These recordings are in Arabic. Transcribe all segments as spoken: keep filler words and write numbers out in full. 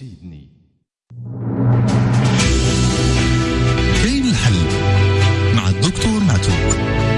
فيدني. كاين الحل مع الدكتور معتوق.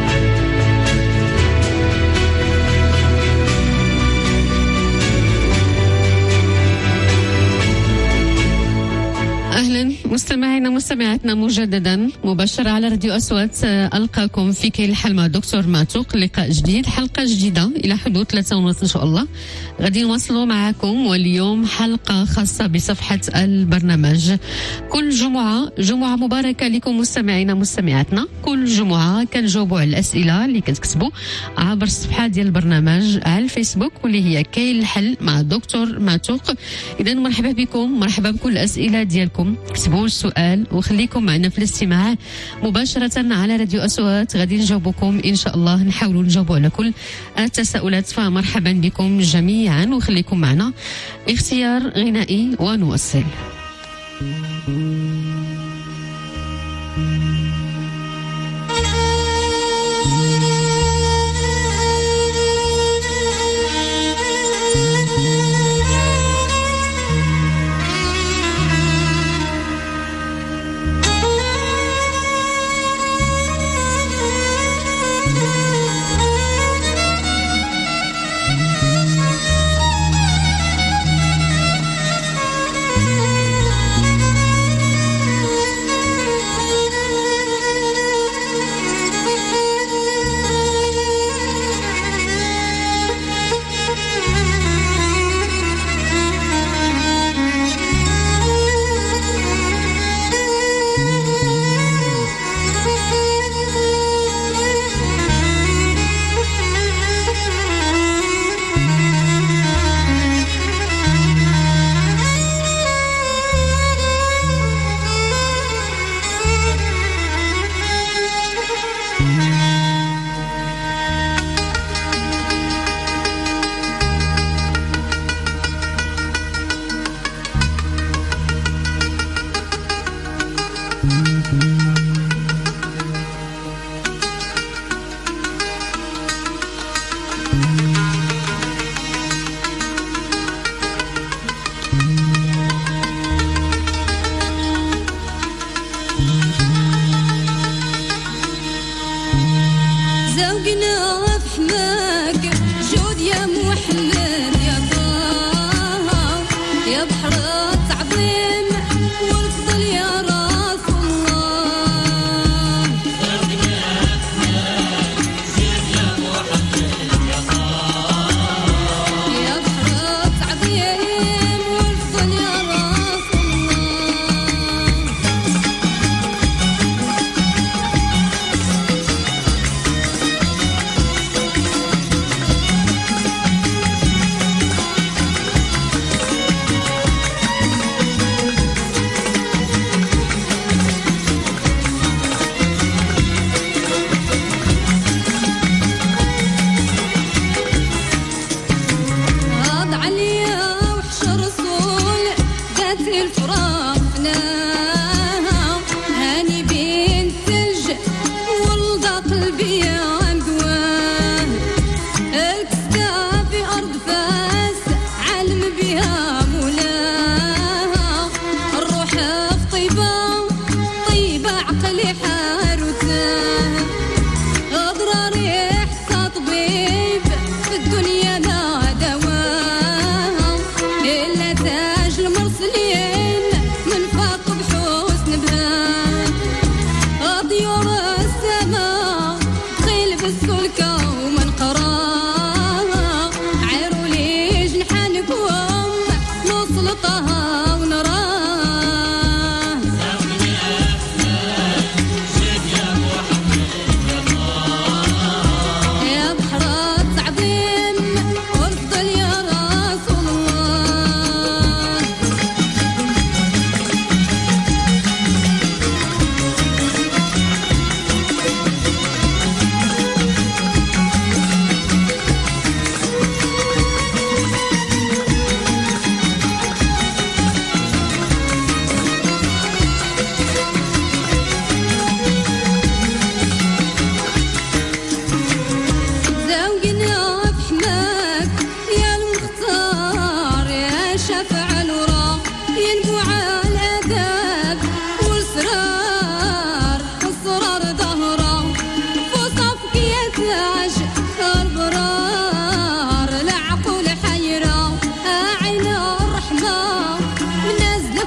أهلا مستمعينا مستمعاتنا مجددا مباشرة على راديو أصوات. ألقاكم في كاين الحل مع دكتور معتوق، لقاء جديد، حلقة جديدة إلى حدود ثلاثة ونص إن شاء الله غادي نواصلوا معكم، واليوم حلقة خاصة بصفحة البرنامج. كل جمعة جمعة مباركة لكم مستمعينا مستمعاتنا. كل جمعة كنجاوبوا على الأسئلة اللي كتكتبوا عبر الصفحة ديال البرنامج على الفيسبوك واللي هي كاين الحل مع دكتور معتوق. إذا مرحبا بكم، مرحبا بكل الأسئلة ديالكم، كتبوا السؤال وخليكم معنا في الاستماع مباشرة على راديو أصوات، غادي نجاوبكم إن شاء الله، نحاولوا نجاوبوا على كل التساؤلات. فمرحبا بكم جميعا وخليكم معنا. اختيار غنائي ونواصل.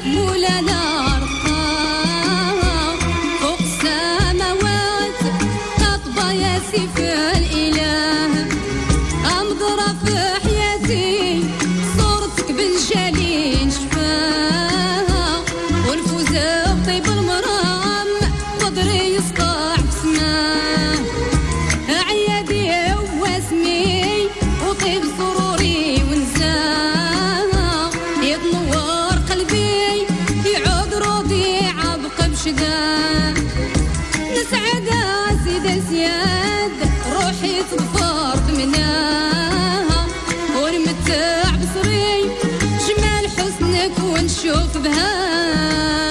مولانا رخاء فوق السماوات تطبى يا سيف الإله أمضرة في حياتي صورتك بالجليل شفاها والفوز بطيب المرام قدري يسطع بسماه عيادي واسمي وطيب سروري ونزاها يتنور قلبي يعود رضيع بقى بشداه نسعد سيد سياد روحي تظفر بمناها ونمتع بصري جمال حسنك ونشوف بها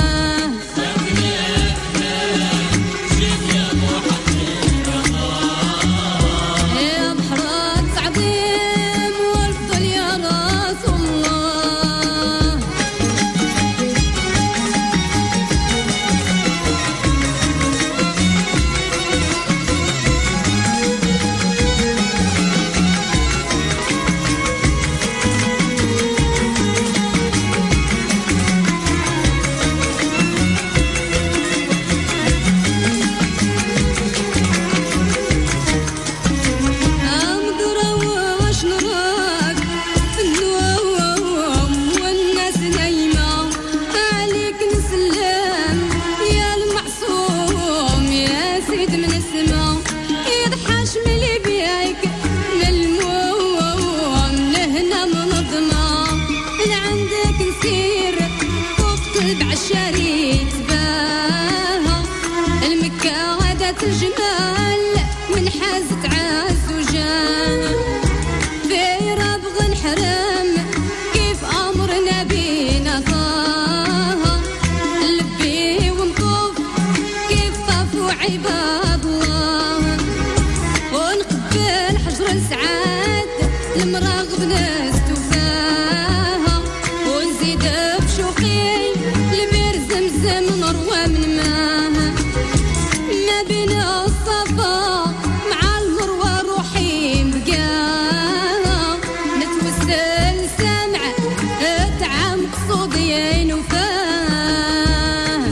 الجمال من حازت عاز وجاه في ربغ الحرم كيف أمرنا بينا طه لبي ونطوف كيف طافوا عباد الله ونقبل حجر سعاد المراغب نستوفاها ونزيد بشوقي لبير زمزم نروى من ماها ما بين الصفا مع المروى روحي مبقاها نتوسل سمع اتعام قصودي نوفاه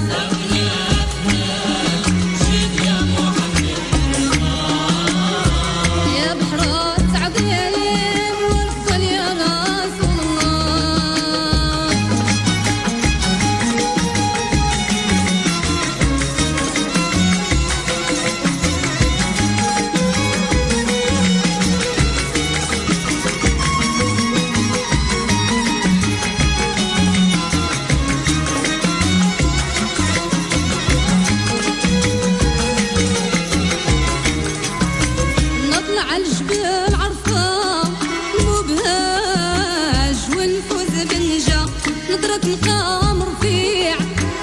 يا بحر تعظيم والفضل يا رسول الله نطلع الجبال عرفة مبهاج ونفوز بالنجا نضرة مقام رفيع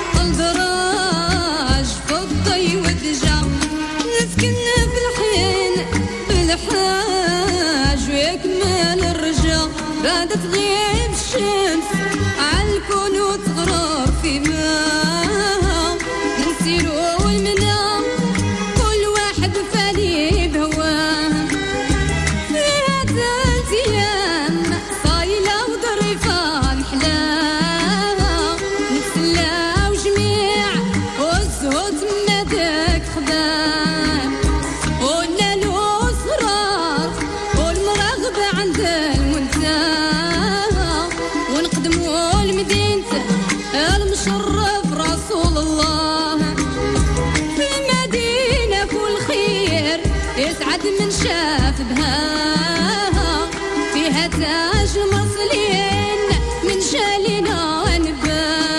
الدراج فضي والدجا نسكن في الحين بالحاج ويكمل الرجا بعد تغيب الشمس عالكون وتغرب في ماها نسيرو المنام كل واحد فالي بهواه فيها ثلاث ايام صايله وظريفه محلاها نتسلاو جميع والزهد من داك خدام ونالو صرار والمراغب عند المنتهى ونقدمو لمدينته المشرف رسول الله في المدينة كل خير يسعد من شاف بهاها فيها تاج المرسلين من شالنا نباه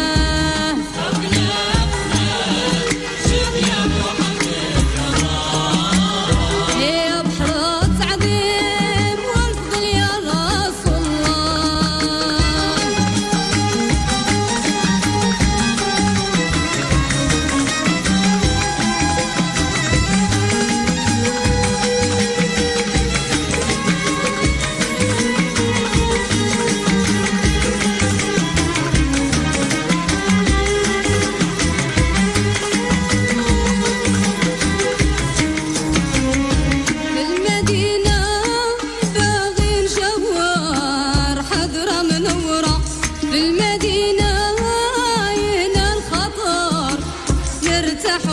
يا بحر تعظيم والفضل يا رسول الله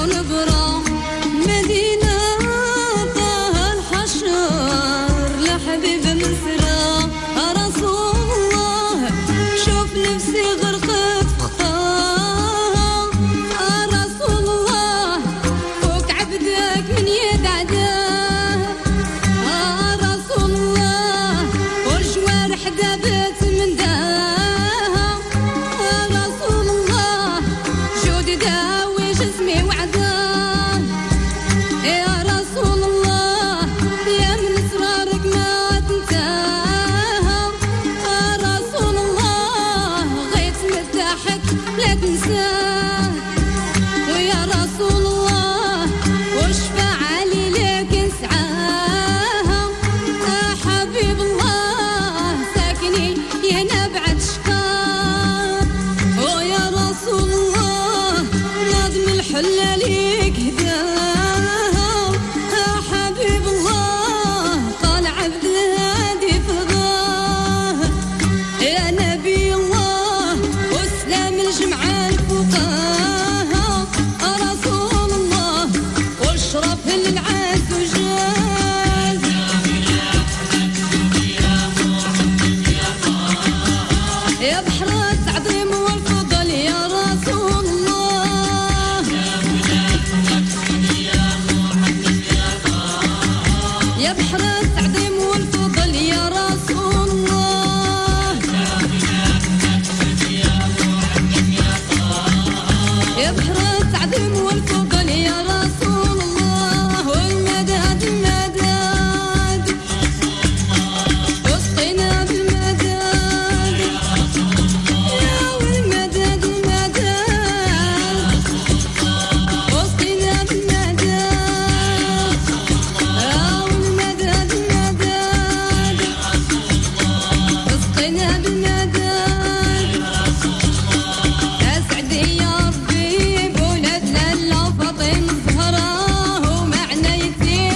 ونبرى مدينة طه الحشر لحبيب مسرى رسول الله شوف نفسي غرقت خطاها رسول الله فوق عبدك من يد عداه رسول الله والجوارح دابت من داها رسول الله جودي داوي جسمي وعداه يا رسول الله يا من اسرارك ما تنتهى رسول الله غيت مرتاحك لا تنساه ويا رسول الله وشفاعة لي لك نسعاها حبيب الله ساكني يا نبعد شكار ويا رسول الله نظم الحلة ليك هداها حبيب الله قال عبد هادي فضاه يا نبي الله واسلام الجمعة الفقاها رسول الله واشرف للعز وجاز يا بحر التعظيم والفضل يا رسول الله يا بحر التعظيم والفضل يا رسول الله يا بحر التعظيم والفضل يا رسول الله والمداد المداد وسقينا بالمداد يا والمداد المداد وسقينا بالمداد يا والمداد المداد وسقينا بالمداد أسعدي يا ربي بولاد لالا فاطمة الزهراء ومعنيتي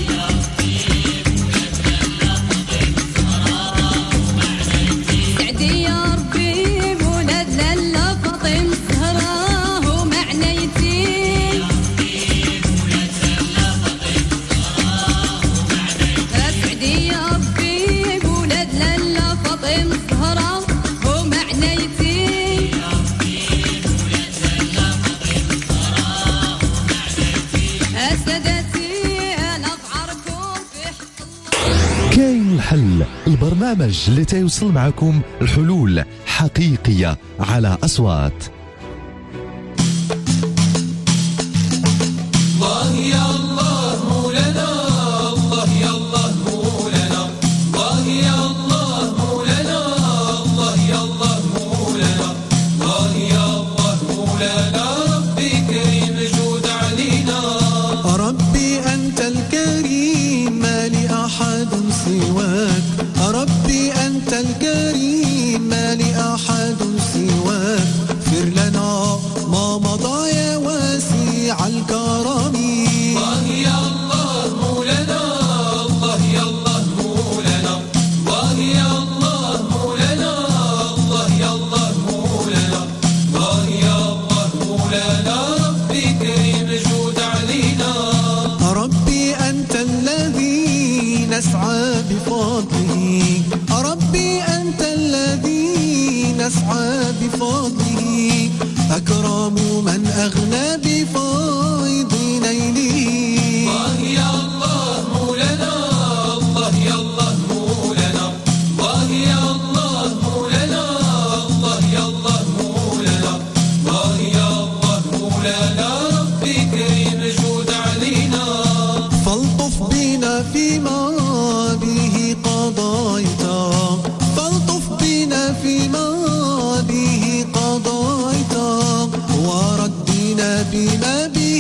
سعدي يا ربي بولاد لالا فاطمة الزهراء ومعنيتي سعدي يا ربي بولاد لالا فاطمة الزهراء ومعنيتي أسدتي أنا أفعركم في حق كاين الحل، البرنامج اللي تيوصل معكم الحلول حقيقية على أصوات. ربي أنت الكريم ما لي أحد سواك ربي أنت الكريم ما لي أحد سواك اغفر لنا ما مضى يا واسع الكرم الله يا الله مولانا الله يا الله مولانا الله يا الله مولانا الله يا الله مولانا الله يا الله مولانا ربي كريم جود علينا ربي أنت الذي نسعى بفضله ربي أنت الذي نسعى بفضله أكرم من أغنى بفيض نيله الله يا الله مولانا الله يا الله مولانا الله يا الله مولانا الله يا الله مولانا الله يا الله مولانا ربي كريم جود علينا فالطف بنا فيما به قضيت فالطف بنا فيما به قضيت وردنا بما به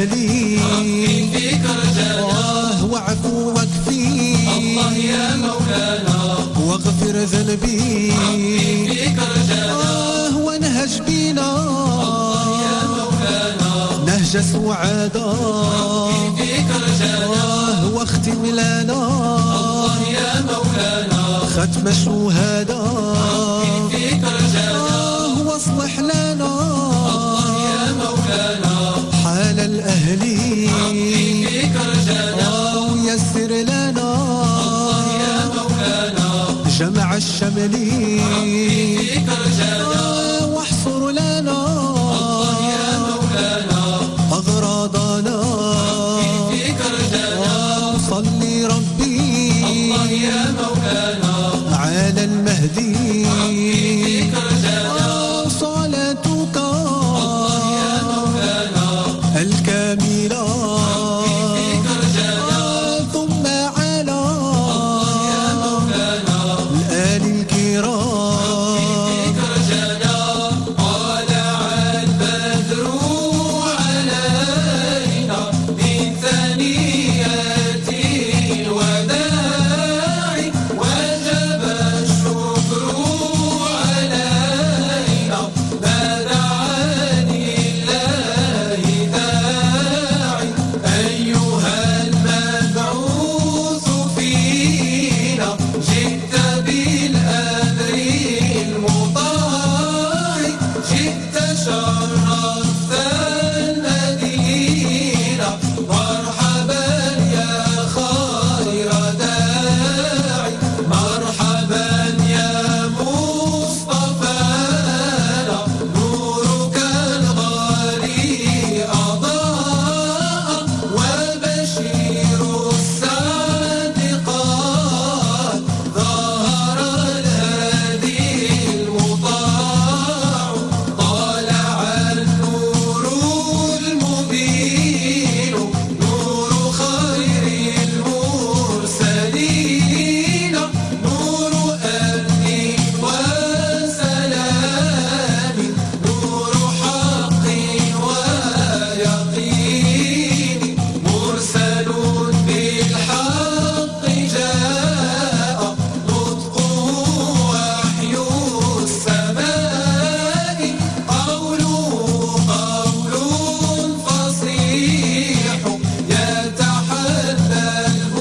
الأهلي ربي فيك رجانا آه وعفوك فيه الله يا مولانا واغفر ذنبي ربي فيك رجانا آه وانهج بينا الله يا مولانا نهج سعادة ربي فيك رجانا آه واختم لنا الله يا مولانا ختم الشهادة ربي فيك رجانا آه واصلح لنا الله يا مولانا حال الأهلي ربي فيك رجانا آه ويسر لنا الله يا مولانا جمع الشمل ربي فيك رجانا آه واحصر لنا الله يا مولانا أغراضنا ربي فيك رجانا آه صلي ربي الله يا مولانا على المهدي ربي فيك رجانا آه صلاتك الله يا مولانا الكاملة فيك رجانا آه ثم على يا مولانا الآل الكرام فيك رجانا طالع البدر علينا من ثنيات الوداع وجب الشكر علينا ما دعا لله داعي أيها المبعوث فينا جئت بالأمر المطاع جئت شرفت المدينة مرحبا يا خير داعي مرحبا يا مصطفانا نورك الغالي أضاء وبشير الصادقات ظهر الهادي المطاع طالع النور المبين نور خير المرسلين نور أمن وسلام نور حق ويقين مرسل بالحق جاء نطقه وحي السماء قوله قول فصيح يتحدى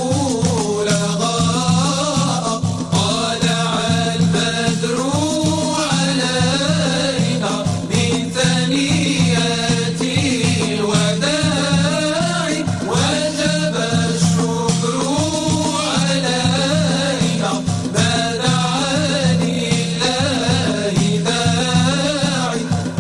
البلغاء طالع البدر علينا من ثنيات الوداع وجب الشكر علينا ما دعا لله داعي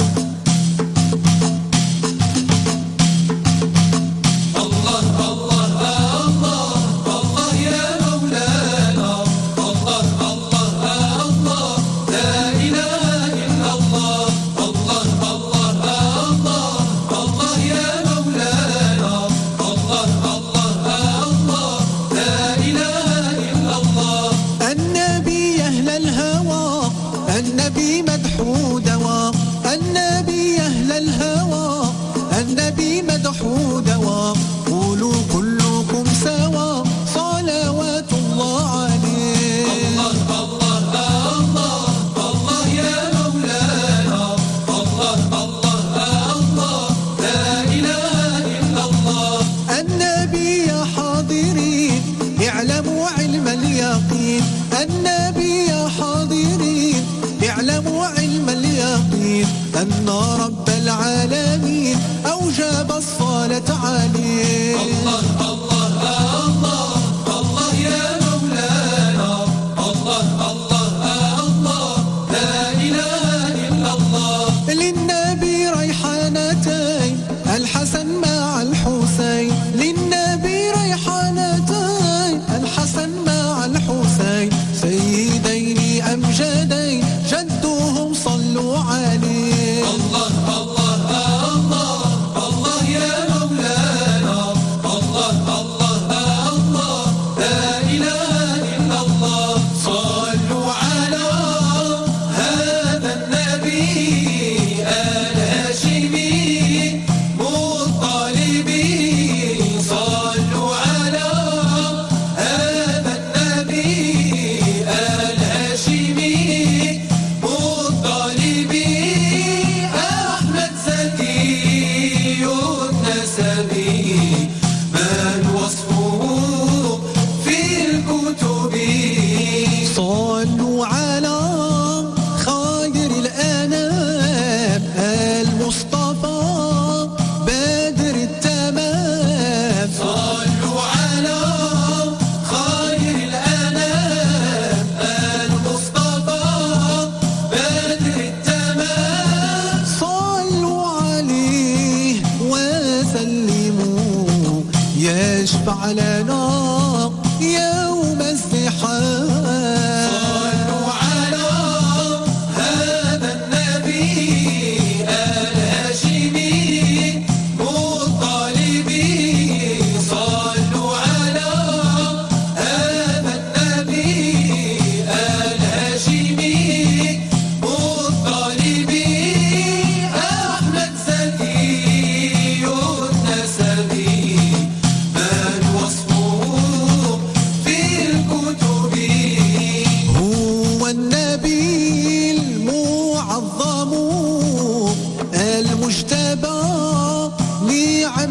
الله الله الله الله يا مولانا الله الله الله لا إله إلا الله الله الله الله الله يا مولانا الله الله الله لا إله إلا الله النبي أهل الهوى النبي مدحو دواء النبي أهل الهوى النبي مدحو دواء قولوا كلكم سوا صلوات الله عليه الله الله الله الله يا مولانا الله الله الله لا إله إلا الله النبي يا حاضرين اعلموا علم اليقين النبي يا حاضرين اعلموا علم اليقين أن رب العالمين أوجب الصلاة عليه الله الله الله الله يا مولانا الله الله الله لا إله إلا الله للنبي ريحانتين الحسن مع الحسين للنبي ريحانتين الحسن مع الحسين سيدين أمجدين جدهم صلوا عليه الله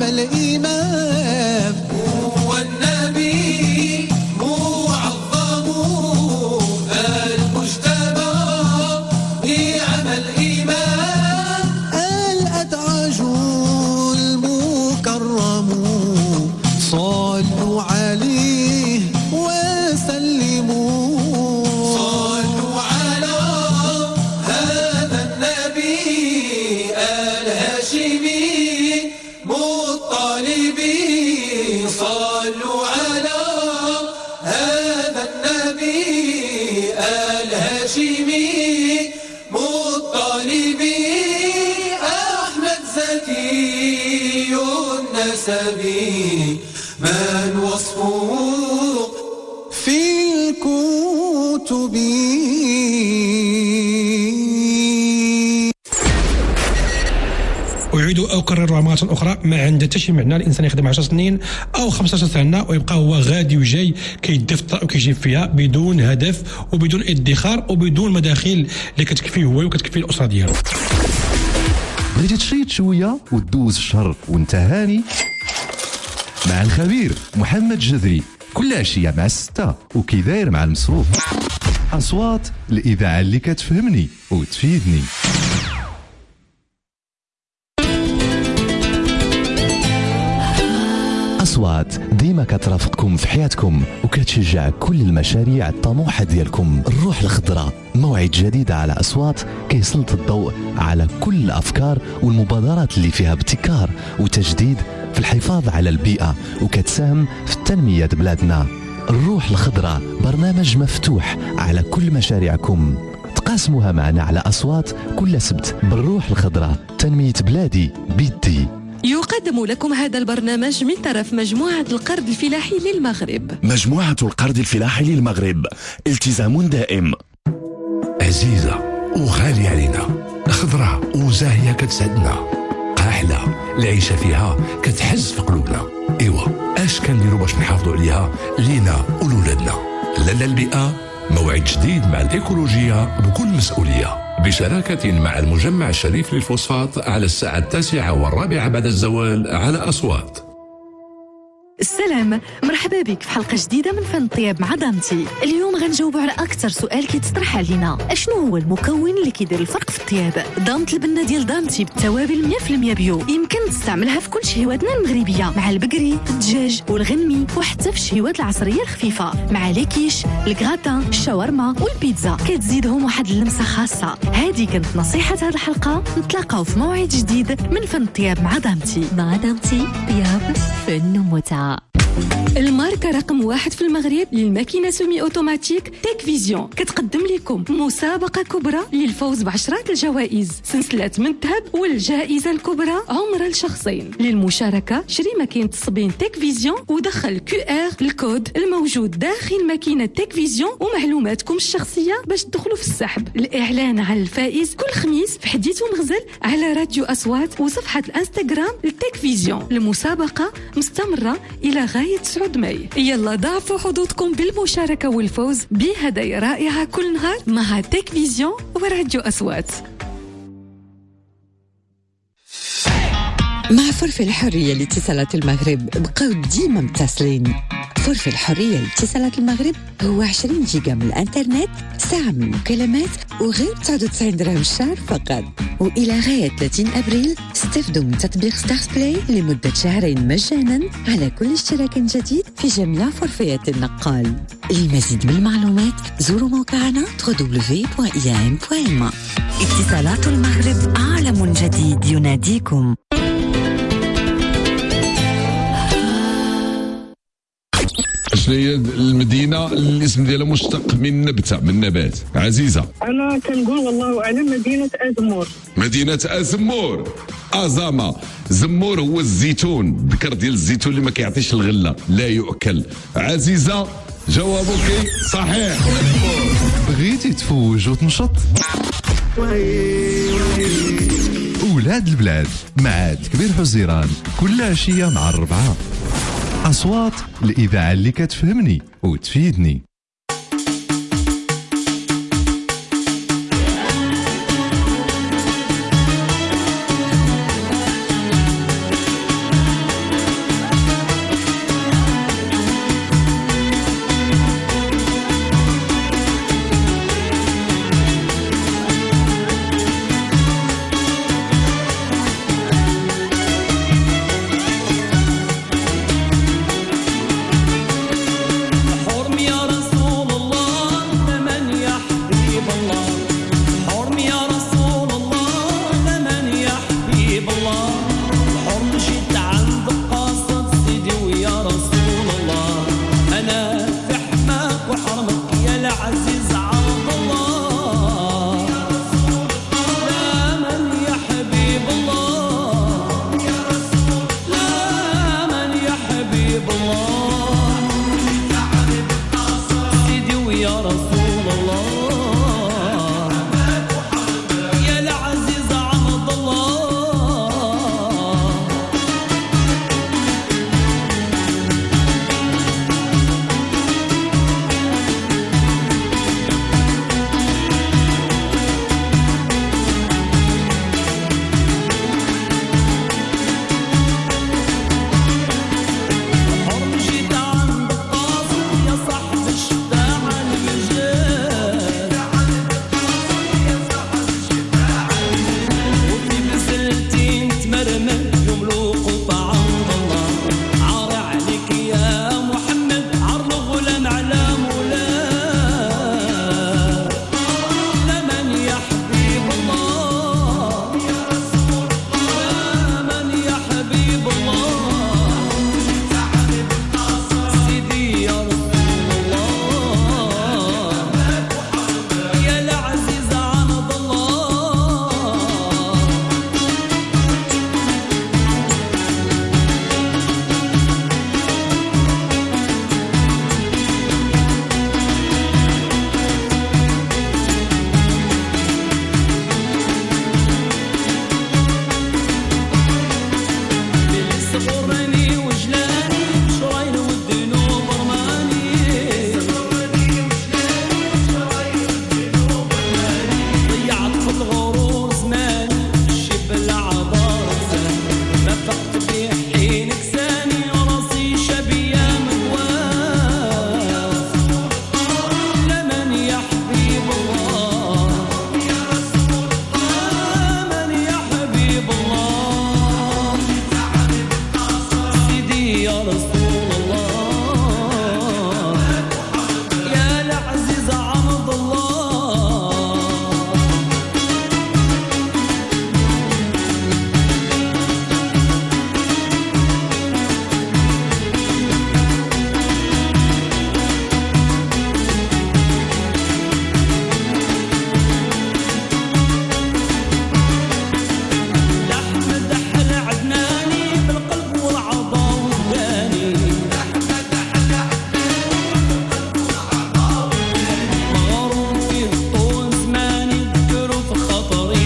عمل إمام هو النبي معظم المجتبى بعمل إمام الأدعج المكرم صلوا عليه وسلموا صلوا على هذا النبي الهاشمي مطلبي صلوا على هذا النبي الهاشمي مطلبي أحمد زكي النسبي من وصفه في الكتب. أعيد أكرر مرة أخرى، ما عنده حتى شي معنى الإنسان يخدم عشر سنين أو خمسطاش سنة ويبقى هو غادي وجاي كيدي في الطرق وكيجيب فيها بدون هدف وبدون ادخار وبدون مداخل اللي كتكفيه هو وكتكفيه الأسرة ديالو. بغيتي تشيط شويه وتدوز الشهر وانت هاني مع الخبير محمد جذري كل عشيه مع الستة وكي داير مع المصروف. أصوات الإذاعة اللي كتفهمني وتفيدني. أصوات ديما كترافقكم في حياتكم وكتشجع كل المشاريع الطموحة ديالكم. الروح الخضراء موعد جديد على أصوات كيسلط الضوء على كل الأفكار والمبادرات اللي فيها ابتكار وتجديد في الحفاظ على البيئة وكتساهم في التنمية بلادنا. الروح الخضراء برنامج مفتوح على كل مشاريعكم، تقاسموها معنا على أصوات كل سبت. بالروح الخضراء تنمية بلادي بيدي. يقدم لكم هذا البرنامج من طرف مجموعة القرض الفلاحي للمغرب. مجموعة القرض الفلاحي للمغرب، التزام دائم. عزيزة وغالية علينا، خضراء وزاهية كتسعدنا، قاحلة العيشة فيها كتحز في قلوبنا. إيوا اش كنديروا باش نحافظوا عليها لينا ولولادنا؟ لالا البيئة موعد جديد مع الإيكولوجية بكل مسؤولية، بشراكة مع المجمع الشريف للفوسفات على الساعة التاسعة والرابعة بعد الزوال على أصوات. السلام، مرحبا بك في حلقة جديدة من فن الطياب مع دانتي. اليوم غنجاوبوا على أكثر سؤال كيتطرح علينا، أشنو هو المكون اللي كيدير الفرق في الطياب؟ دانت البنة ديال دانتي بالتوابل مية بالمية بيو، يمكن تستعملها في كل شهواتنا المغربية، مع البقري، الدجاج والغنمي، وحتى في الشهوات العصرية الخفيفة، مع ليكيش، الكغاتان، الشاورما والبيتزا، كتزيدهم واحد اللمسة خاصة. هذه كانت نصيحة هذه الحلقة، نتلاقاو في موعد جديد من فن الطياب مع دانتي. مع دانتي طياب فن ومتعة. الماركة رقم واحد في المغرب للماكينة سومي اوتوماتيك تيك فيزيون كتقدم لكم مسابقة كبرى للفوز بعشرات الجوائز، سلسلة من الذهب والجائزة الكبرى عمر لشخصين. للمشاركة شري ماكينة الصبين تيك فيزيون ودخل كيو ار الكود الموجود داخل ماكينة تيك فيزيون ومعلوماتكم الشخصية باش تدخلوا في السحب. الإعلان على الفائز كل خميس في حديث ومغزل على راديو أصوات وصفحة الانستغرام لتيك فيزيون. المسابقة مستمرة إلى غاية تسعة ماي. يلا ضاعفوا حظوظكم بالمشاركة والفوز بهدايا رائعة كل نهار مع تيك فيزيون وراديو أصوات. مع فرف الحرية لاتصالات المغرب بقاو ديما متصلين. فرف الحرية لاتصالات المغرب هو عشرين جيجا من الانترنت، ساعة من المكالمات، وغير تسعة وتسعين درهم الشهر فقط. وإلى غاية ثلاثين أبريل استفدوا من تطبيق ستارز بلاي لمدة شهرين مجانا على كل اشتراك جديد في جميع فرفيات النقال. للمزيد من المعلومات زوروا موقعنا دبليو دبليو دبليو دوت إي إم دوت إم. اتصالات المغرب، عالم جديد يناديكم. شنو هي المدينه اللي الاسم ديالها مشتق من نبته من نبات؟ عزيزه انا كنقول والله اعلم مدينه ازمور. مدينه ازمور. ازامه. زمور هو الزيتون، الذكر ديال الزيتون اللي ما كيعطيش الغله، لا يؤكل. عزيزه جوابك صحيح. بغيتي تفوج وتنشط؟ أولاد البلاد مع كبير حزيران كل عشية مع الربعة. أصوات الإذاعة اللي كتفهمني وتفيدني.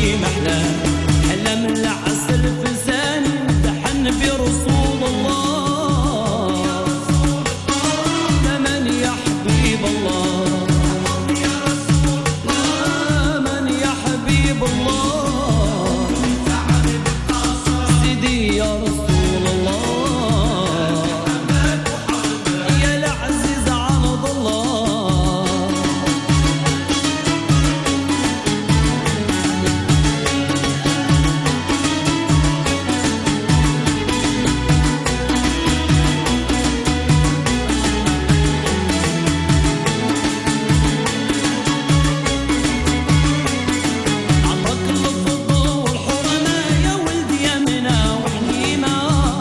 شي محلاه حلا من العسل فزاني تحن برسول الله لمن يا حبيب الله لمن يا حبيب الله سيدي يا رسول الله يا العزيز عرض الله عمرك الفضة والحرمة يا ولدي يا منى وحليمة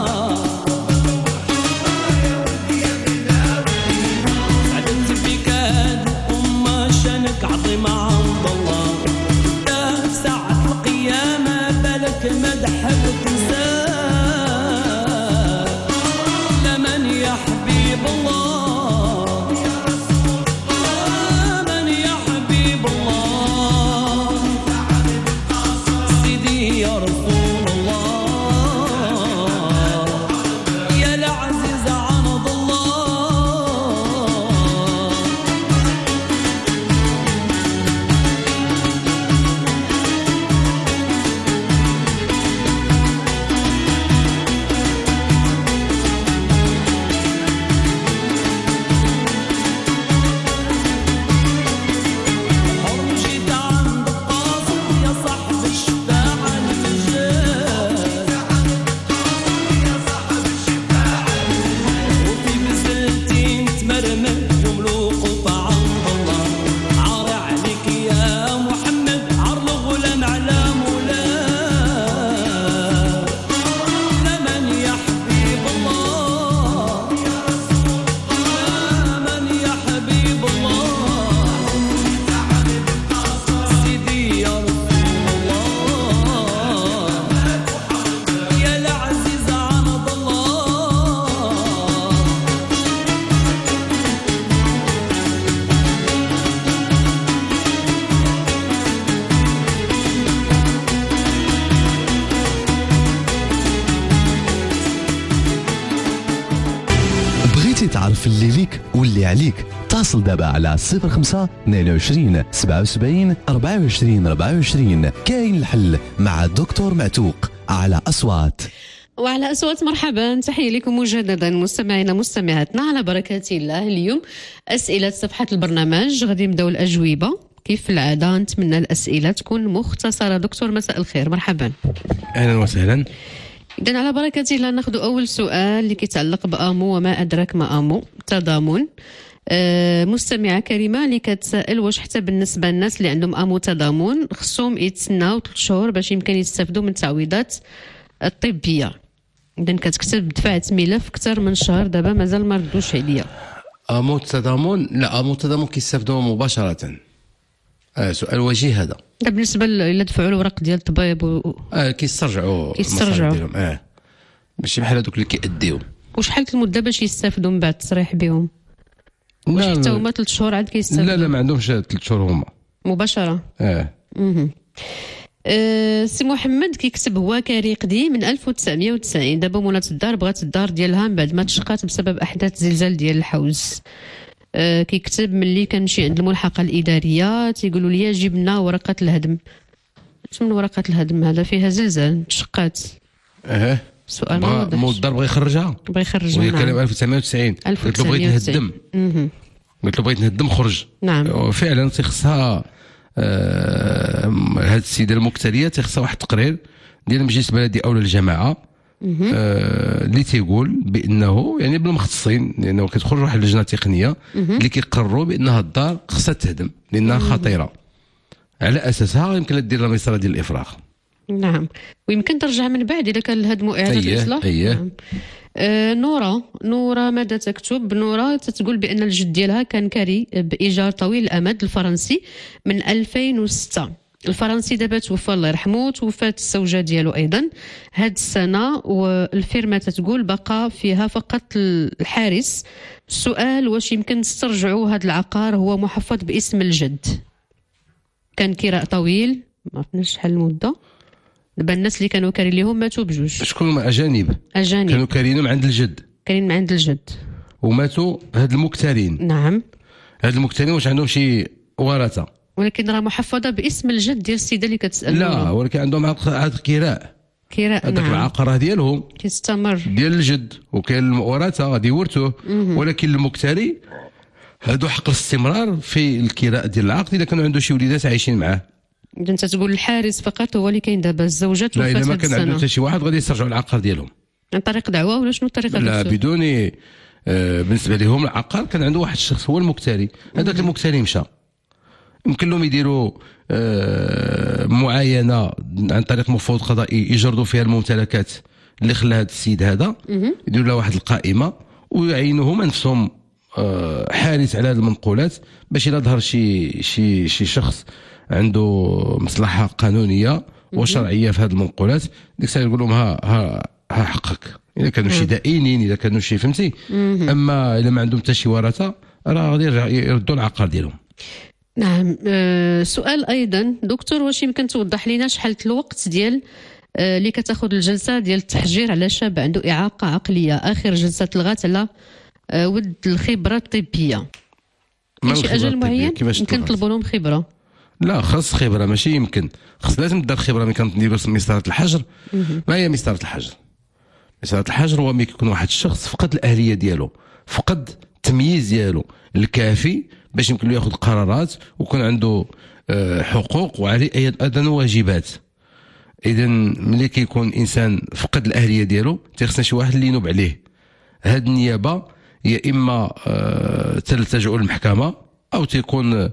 سعدت بك هاد الأمة شانك عظيمة عند الله لا في ساعة القيامة بالك مدح بتنساه لمن يا حبيب الله لمن يا حبيب الله سيدي يا رسول الله يا العزيز عرض الله حرم جيت عند القاصد يا صاحب الشفاعة المجال وفي بزلتين تمرمر جمل وقوف عند الله عار عليك يا محمد عر الغلام على مولاه لمن يا حبيب الله لمن يا حبيب الله سيدي يا رسول الله يا العزيز عرض الله بغيتي تعرف اللي ليك واللي عليك اتصل دابا على صفر خمسة اثنين وعشرين سبعة وسبعين أربعة وعشرين أربعة وعشرين. كاين الحل مع دكتور معتوق على أصوات. وعلى أصوات مرحبا، تحية لكم مجددا مستمعينا مستمعاتنا على بركات الله. اليوم أسئلة صفحة البرنامج غادي نبداو الأجوبة كيف العادة. نتمنى الأسئلة تكون مختصرة. دكتور مساء الخير، مرحبا. اهلا وسهلا. إذن على بركة الله ناخذ أول سؤال اللي كيتعلق بآمو وما أدراك ما آمو. تضامن. آه مستمعة كريمة اللي كتسائل واش حتى بالنسبة للناس اللي عندهم آمو تضامن خصهم يتسناو ثلاث شهور باش يمكن يستافدوا من التعويضات الطبية. إذن كتكتب دفعت ملف أكثر من شهر دابا مازال ما ردوش عليا. آمو التضامن لا آمو التضامن كيستافدوا مباشرة. آه سؤال وجيه هذا. ده بالنسبة إلا دفعوا الوراق ديال الطبيب و... اه كيسترجعوا كيسترجعوا ديالهم. اه ماشي بحال هذوك اللي كيأديو. وشحال المدة باش يستافدوا من بعد التصريح بهم؟ واش حتى هما ثلاث شهور عاد كيستافدوا؟ لا لا ما عندهمش ثلاث شهور هما مباشرة. اه اها أه سي محمد كيكتب هو كاري قديم من ألف وتسعمية وتسعين. دابا مولات الدار بغات الدار ديالها من بعد ما تشقات بسبب احداث زلزال ديال الحوز. أه كيكتب ملي كنمشي عند الملحقه الاداريه تيقولوا لي جبنا ورقه الهدم. شنو ورقه الهدم؟ هذا فيها زلزال تشقات. اه سؤال ما واضحش. مول الدار بغى يخرجها بغى يخرجها وهي نعم. كان ألف وتسعمية وتسعين قلت له بغيت نهدم. اها قلت له بغيت نهدم خرج. نعم وفعلا تيخصها آه هاد السيده المكتريه تيخصها واحد التقرير ديال المجلس البلدي او الجماعه آه اللي تيقول بانه يعني بالمختصين لانه كتخرج واحد اللجنه تقنيه اللي كيقرروا بانها الدار خصها تهدم لانها خطيره. على اساسها يمكن دير لها مساله ديال الافراغ. نعم ويمكن ترجع من بعد اذا كان الهدم اعاده الاصلاح. اييه نعم. آه نورا نورا ماذا تكتب؟ نورا تتقول بان الجد ديالها كان كاري بايجار طويل الامد الفرنسي من ألفين وستة. الفرنسي دابا توفى الله يرحمه، توفات الزوجه ديالو ايضا هاد السنه، والفيرما تتقول بقى فيها فقط الحارس. السؤال واش يمكن تسترجعوا هاد العقار؟ هو محفظ باسم الجد، كان كراء طويل ما عرفناش شحال المده. دابا الناس اللي كانوا كارين ليهم ماتوا بجوج. شكون اجانب؟ اجانب كانوا كارينهم عند الجد، كاين من عند الجد وماتوا هاد المكترين. نعم. هاد المكترين واش عندهم شي ورثه؟ ولكن راه محفظه باسم الجد ديال السيده اللي كتسال. لا، ولكن عندهم عقد كراء. كراء هذاك نعم. العقار ديالهم كيستمر ديال الجد، وكاين الورثه غادي يورثوه، ولكن المكتري هادو حق الاستمرار في الكراء ديال العقد اذا كانوا عنده شي وليدات عايشين معاه. اذا انت تقول الحارس فقط هو اللي كاين دابا، الزوجات لا، وفات اذا ما هاد كان عنده السنه حتى شي واحد غادي يسترجعوا العقار ديالهم. عن طريق دعوه ولا شنو الطريقه؟ لا، دكتور؟ بدون آه، بالنسبه لهم العقار كان عنده واحد الشخص هو المكتري، هذاك المكتري مشى. يمكن لهم يديروا آه، معاينه عن طريق مفوض قضائي يجردوا فيها الممتلكات اللي خلى هذا السيد هذا، يديروا له واحد القائمه ويعينوا هما نفسهم آه، حارس على هذه المنقولات، باش الا ظهر شي شي شي شخص عنده مصلحه قانونيه وشرعيه في هذه المنقولات، ديك الساعه يقول لهم ها ها ها حقك. اذا كانوا شي دائنين، اذا كانوا شي فهمتي، اما اذا ما عندهم حتى شي ورثه راه غادي يردوا العقار ديالهم. نعم. أه سؤال ايضا دكتور، واش يمكن توضح لنا شحال الوقت ديال أه اللي كتاخذ الجلسه ديال التحجير على شاب عنده اعاقه عقليه؟ اخر جلسه تلغات على أه ود الخبره الطبيه. كاين شي اجل معين يمكن نطلبوا لهم خبره؟ لا، خاص خبره، ماشي يمكن، خاص لازم تدار خبره. ملي كنديروا مسطره الحجر، ما هي مسطره الحجر؟ مسطره الحجر هو ملي كيكون واحد الشخص فقد الاهليه ديالو، فقد التمييز ديالو الكافي باش يمكن له ياخذ قرارات ويكون عنده حقوق وعليه ايضا واجبات. اذا ملي كيكون انسان فقد الاهليه ديالو تيخصنا شي واحد اللي ينوب عليه. هاد النيابه يا اما تلتجئ للمحكمه او تيكون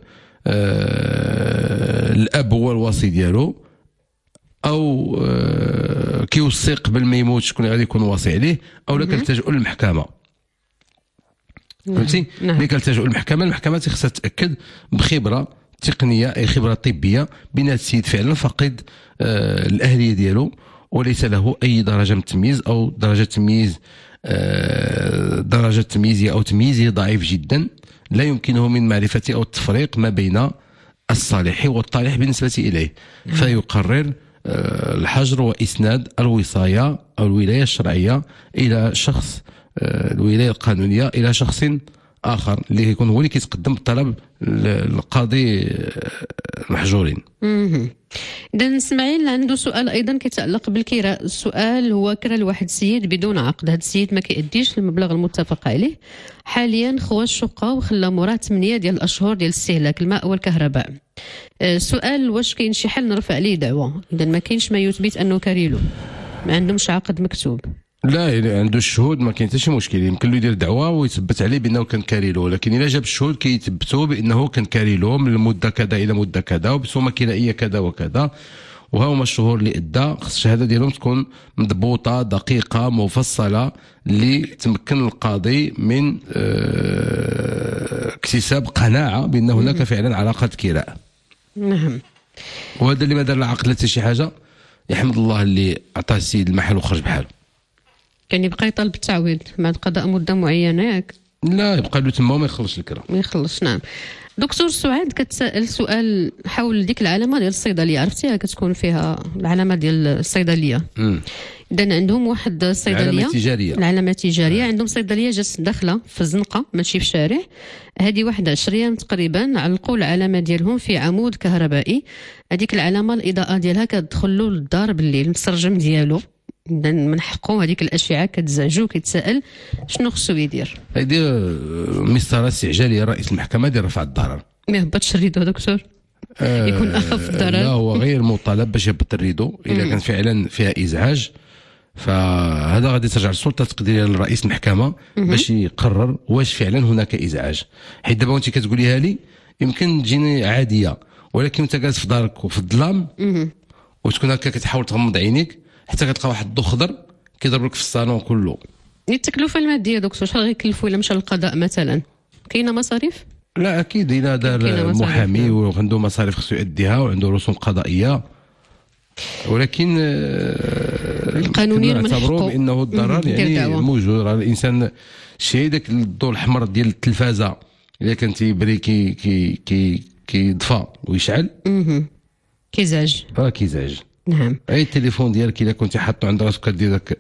الاب هو الوصي ديالو، او كيوصي قبل ما يموت شكون غادي يكون واصي عليه، او لا كنلتجئوا للمحكمه. فهمتي؟ ملي كنلتجئوا للمحكمه، المحكمه خصها تاكد بخبره تقنيه اي خبره طبيه بان هذا السيد فعلا فقد آه الاهليه ديالو وليس له اي درجه من التمييز او درجه تمييز آه درجه تمييزيه او تمييزيه ضعيف جدا، لا يمكنه من معرفه او التفريق ما بين الصالح والطالح بالنسبه اليه، فيقرر آه الحجر واسناد الوصايه او الولايه الشرعيه الى شخص، الولايه القانونيه الى شخص اخر اللي يكون هو اللي كيتقدم بالطلب للقاضي المحجورين. اذا اسماعيل عنده سؤال ايضا كيتعلق بالكراء. السؤال هو كرا لواحد السيد بدون عقد، هذا السيد ما كيأديش المبلغ المتفق عليه، حاليا خوا الشقه وخلى موراه ثمانية ديال الاشهر ديال استهلاك الماء والكهرباء. السؤال واش كاين شي حل نرفع عليه دعوه اذا ما كاينش ما يثبت انه كاريلو، ما عندهمش عقد مكتوب؟ لا، اذا عنده الشهود ما كاين حتى شي مشكل، يمكن له يدير دعوه ويثبت عليه بانه كان كاريلو، ولكن اذا جاب الشهود كيثبتوا بانه كان كاريلو من المده كذا الى مده كذا وبصومه كنائيه كذا وكذا، وها هما الشهور اللي ادى، خص الشهاده ديالهم تكون مضبوطه دقيقه مفصله اللي تمكن القاضي من اه اكتساب قناعه بان هناك فعلا علاقه كراء. نعم. وهذا اللي ما دار لا عقد حتى شي حاجه، يحمد الله اللي عطاه السيد المحل وخرج بحاله. كان يبقى يطالب بالتعويض بعد قضاء مده معينه ياك؟ لا، يبقى له تما وما يخلصش الكرا. ما يخلص. نعم. دكتور سعاد كتسائل سؤال حول ديك العلامه ديال الصيدليه، عرفتيها كتكون فيها العلامه ديال الصيدليه. اذا عندهم واحد الصيدليه العلامه التجاريه العلامه التجاريه عندهم صيدليه جات داخله في الزنقه ماشي في الشارع، هذه واحد عشر ايام تقريبا علقوا العلامه ديالهم في عمود كهربائي. هذيك العلامه الاضاءه ديالها كتدخل له للدار بالليل، المترجم ديالو من حقه هذيك الاشعه كتزعجو كيتسائل شنو خصو يدير. هذه مسطره استعجاليه رئيس المحكمه ديال رفع الضرر. ما يهبطش الريدو دكتور؟ آه يكون اخف الضرر. لا، هو غير مطالب باش يهبط الريدو اذا كان فعلا فيها ازعاج، فهذا غادي ترجع للسلطه التقديريه لرئيس المحكمه باش يقرر واش فعلا هناك ازعاج. حيت دابا وانت كتقوليها لي يمكن تجيني عاديه، ولكن انت جالس في دارك وفي الظلام وتكون هكا كتحاول تغمض عينيك حتى كتلقى واحد الضو خضر كيضرب لك في الصالون كله. التكلفه الماديه دكتور شحال غيكلفوا الا مشى للقضاء مثلا؟ كاينه مصاريف؟ لا اكيد، الا دار محامي وعنده مصاريف خصو يؤديها وعنده رسوم قضائيه، ولكن القانونيين نعتبروا بانه الضرر يعني موجود. الانسان شي داك الضوء الاحمر ديال التلفازه الا كان تيبري كي كي كي كيطفى ويشعل، كيزاج اه كيزاج. نعم. اي التليفون ديالك الا كنتي حاطو عند راسك كدير داك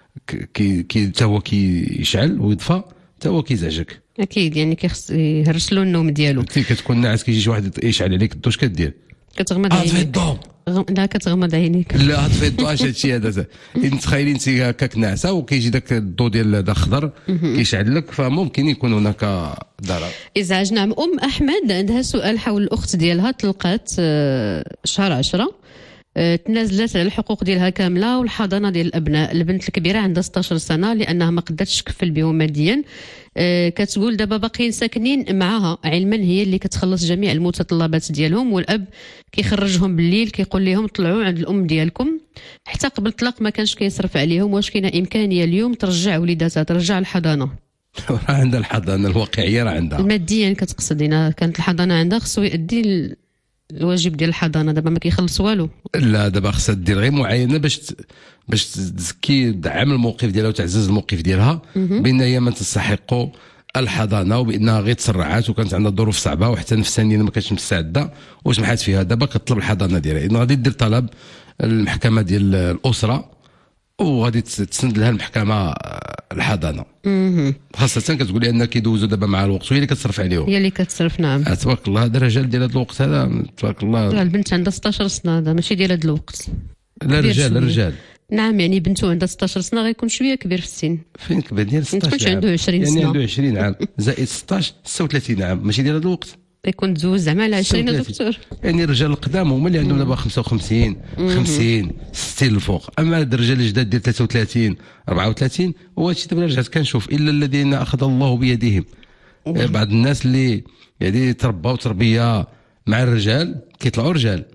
كي كي حتى هو كيشعل ويطفى حتى هو كيزعجك اكيد، يعني كيخص يهرس له النوم ديالو. كي كتكون ناعس كيجي شي واحد يشعل عليك الضو، اش كدير؟ كتغمض عينيك. عينيك. غم... لا كتغمض عينيك. لا طفي الضو، اش هادشي هذا؟ تخيلي انت هكاك ناعسه وكيجي داك الضو ديال هذا خضر كيشعل لك، فممكن يكون هناك ضرر. ازعاج. نعم. ام احمد عندها سؤال حول الاخت ديالها طلقات شهر عشرة، تنازلت على الحقوق ديالها كامله والحضانه ديال الابناء. البنت الكبيره عندها ستة عشر سنه لانها ما قدرتش تكفل بهم ماديا. كتقول دابا باقيين ساكنين معها، علما هي اللي كتخلص جميع المتطلبات ديالهم، والاب كيخرجهم بالليل كيقول لهم طلعوا عند الام ديالكم. حتى قبل الطلاق ما كانش كيصرف عليهم. واش كاينه امكانيه اليوم ترجع وليداتها، ترجع الحضانه؟ راه عندها الحضانه الواقعيه، راه عندها ماديا كتقصد. هنا كانت الحضانه عندها خصو يؤدي الواجب ديال الحضانه، دابا ما كيخلص والو. لا دابا خصها دير غير معاينه باش ت... باش تزكي تدعم الموقف ديالها وتعزز الموقف ديالها بان هي من تستحق الحضانه، وبانها غير تسرعات وكانت عندها ظروف صعبه وحتى نفسانيا ما كانتش مستعده وسمحات فيها. دابا كتطلب الحضانه ديالها، اذا غادي دير طلب المحكمه ديال الاسره وغادي تسند لها المحكمه الحضانه. خاصه كتقول لي ان كيدوزوا دابا مع الوقت وهي اللي كتصرف عليهم. هي اللي كتصرف. نعم. تبارك الله. هذا الرجال ديال هذا الوقت هذا تبارك الله. لا البنت عندها ستة عشر سنه، هذا ماشي ديال هذا الوقت. لا الرجال الرجال نعم، يعني بنته عندها ستة عشر سنه غيكون شويه كبير في السن. فين كبير؟ ديال ستة عشر عام. عنده عشرين سنه، يعني عنده عشرين عام زائد ستة عشر ستة وثلاثين عام، ماشي ديال هذا الوقت. يكون تزوج زعما على عشرين دكتور. يعني الرجال القدام هما اللي عندهم دابا خمسة وخمسين خمسين ستين الفوق، اما هاد الرجال الجداد ديال ثلاثة وثلاثين أربعة وثلاثين هو هادشي دابا رجعت كنشوف الا الذين اخذ الله بيدهم. بعض الناس اللي يعني ترباو تربيه مع الرجال كيطلعوا رجال.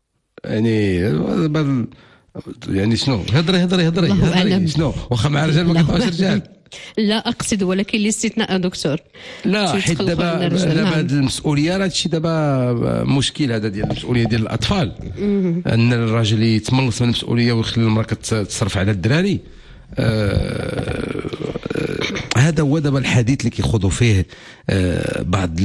يعني يعني شنو هضري هضري هضري هضري شنو واخا مع الرجال ما كيطلعوش رجال. لا اقصد، ولكن الاستثناء دكتور. لا حيت دابا دابا هذه المسؤوليه راه هادشي دابا مشكل هذا ديال المسؤوليه ديال الاطفال، ان الراجل يتملص من المسؤوليه ويخلي المراه تصرف على الدراري. آه هذا هو دابا الحديث اللي كيخوضوا فيه آه بعض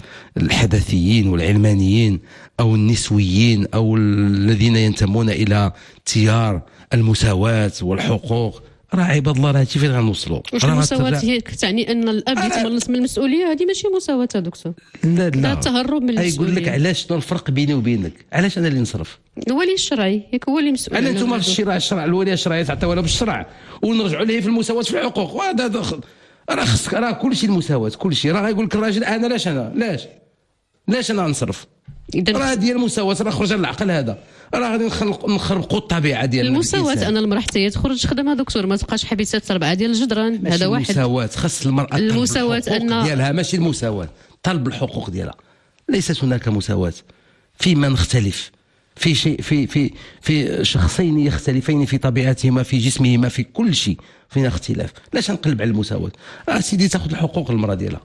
الحدثيين والعلمانيين او النسويين او الذين ينتمون الى تيار المساواة والحقوق. راه عباد الله راه هادشي فين غنوصلوا؟ واش المساواة هي تعني ان الاب يتملص من المسؤوليه؟ هذه ماشي مساواة دكتور. لا لا التهرب من المسؤوليه. يقول لك علاش شنو الفرق بيني وبينك؟ علاش انا اللي نصرف؟ الولي الشرعي ياك هو اللي مسؤول. انا انتم في الشرع الشرع الولي الشرعي تعطيوها له بالشرع ونرجعوا ليه في المساواة في الحقوق. وهذا راه خصك راه كلشي المساواة كلشي. راه غيقول لك الراجل انا لاش انا لاش لاش انا نصرف؟ راه ديال المساواة راه خرج على العقل هذا. راه غادي نخربقوا الطبيعه ديالنا. المساواة ان المراه حتى تخرج تخدم دكتور، ما تبقاش حبيسه ربعه ديال الجدران. هذا واحد. المساواة خاص المراه المساواة ان ديالها ماشي المساواة، طلب الحقوق ديالها. ليست هناك مساواة فيما نختلف في شيء في في في شخصين يختلفين في طبيعتهما في جسمهما في كل شيء فينا اختلاف. لاش نقلب على المساواة؟ راه سيدي تاخذ الحقوق المراه ديالها،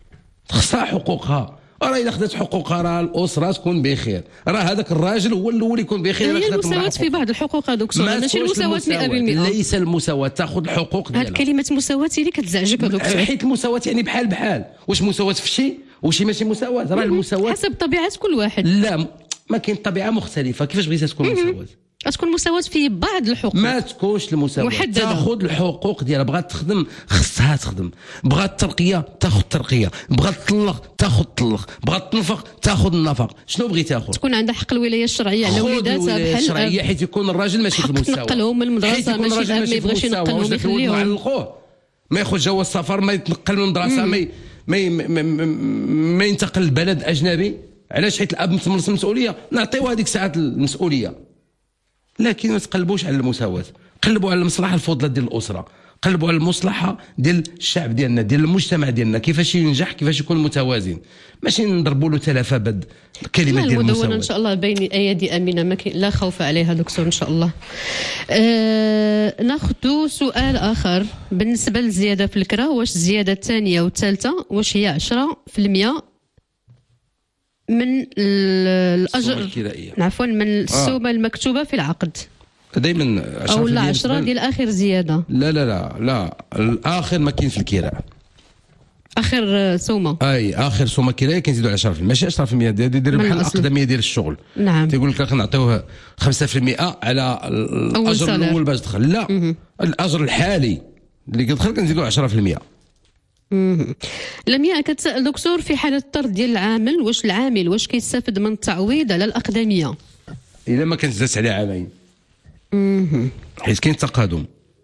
خصها حقوقها. راه الا خدات حقوقها راه الاسره تكون بخير. راه هذاك الراجل هو الاول يكون بخير. هي المساواة في بعض الحقوق دكتور، ماشي المساواة مئة بالمئة. ليس المساواة تاخذ الحقوق ديالها. هاد كلمة مساواة هي اللي كتزعجك دكتور. حيت المساواة يعني بحال بحال. واش مساواة في شيء وشي ماشي مساواة؟ راه المساواة حسب طبيعة كل واحد. لا ما كاين طبيعة مختلفة. كيفاش بغيتي تكون مساواة؟ تكون مساواة في بعض الحقوق. ما تكونش المساواة. تاخذ الحقوق ديالها. بغات تخدم خصها تخدم، بغات الترقية تاخذ الترقية، بغات تطلق تاخذ الطلق، بغات تنفق تاخذ النفق. شنو بغيتي تاخذ؟ تكون عندها حق الولاية الشرعية على وليداتها بحال الشرعية، حيت يكون الراجل ماشي في المساواة. تنقلهم من المدرسة ماشي الاب ما يبغيش ينقلهم يخليهم. معلقوه ما ياخذ جواز السفر، ما يتنقل من المدرسة، ما ما ما ينتقل لبلد أجنبي. علاش؟ حيت الاب متملص المسؤولية. نعطيو هذيك الساعات المسؤولية، لكن ما تقلبوش على المساواة. قلبوا على المصلحة الفضلى ديال الأسرة، قلبوا على المصلحة ديال الشعب ديالنا ديال المجتمع ديالنا، كيفاش ينجح كيفاش يكون متوازن. ماشي نضربوا له تلافة بد كلمة ديال المساواة. المدونة إن شاء الله بين أيدي أمينة، ما لا خوف عليها دكتور إن شاء الله. آه ناخذ سؤال آخر بالنسبة للزيادة في الكرة. واش الزيادة الثانية والثالثة واش هي عشرة في المية من الأجر، عفوا من السومة المكتوبة في العقد دائما أو لا عشرة ديال آخر زيادة؟ لا لا لا لا الآخر ما كاين في الكراء. اخر سومه اي اخر سومه كرايه كنزيدوا على عشرة بالمئة ماشي عشرة بالمئة دير دير بحال الاقدميه ديال الشغل. نعم. تيقول لك نعطيوه خمسة بالمئة على الاجر الاول باش دخل، لا م- الاجر الحالي اللي كيدخل كنزيدوا عشرة بالمئة. لمياء كتسأل دكتور في حالة الطرد ديال العامل، واش العامل واش كيستافد من التعويض على الأقدمية؟ إلا ما كانت زادت عليه عامين. حيت كاين تقادم.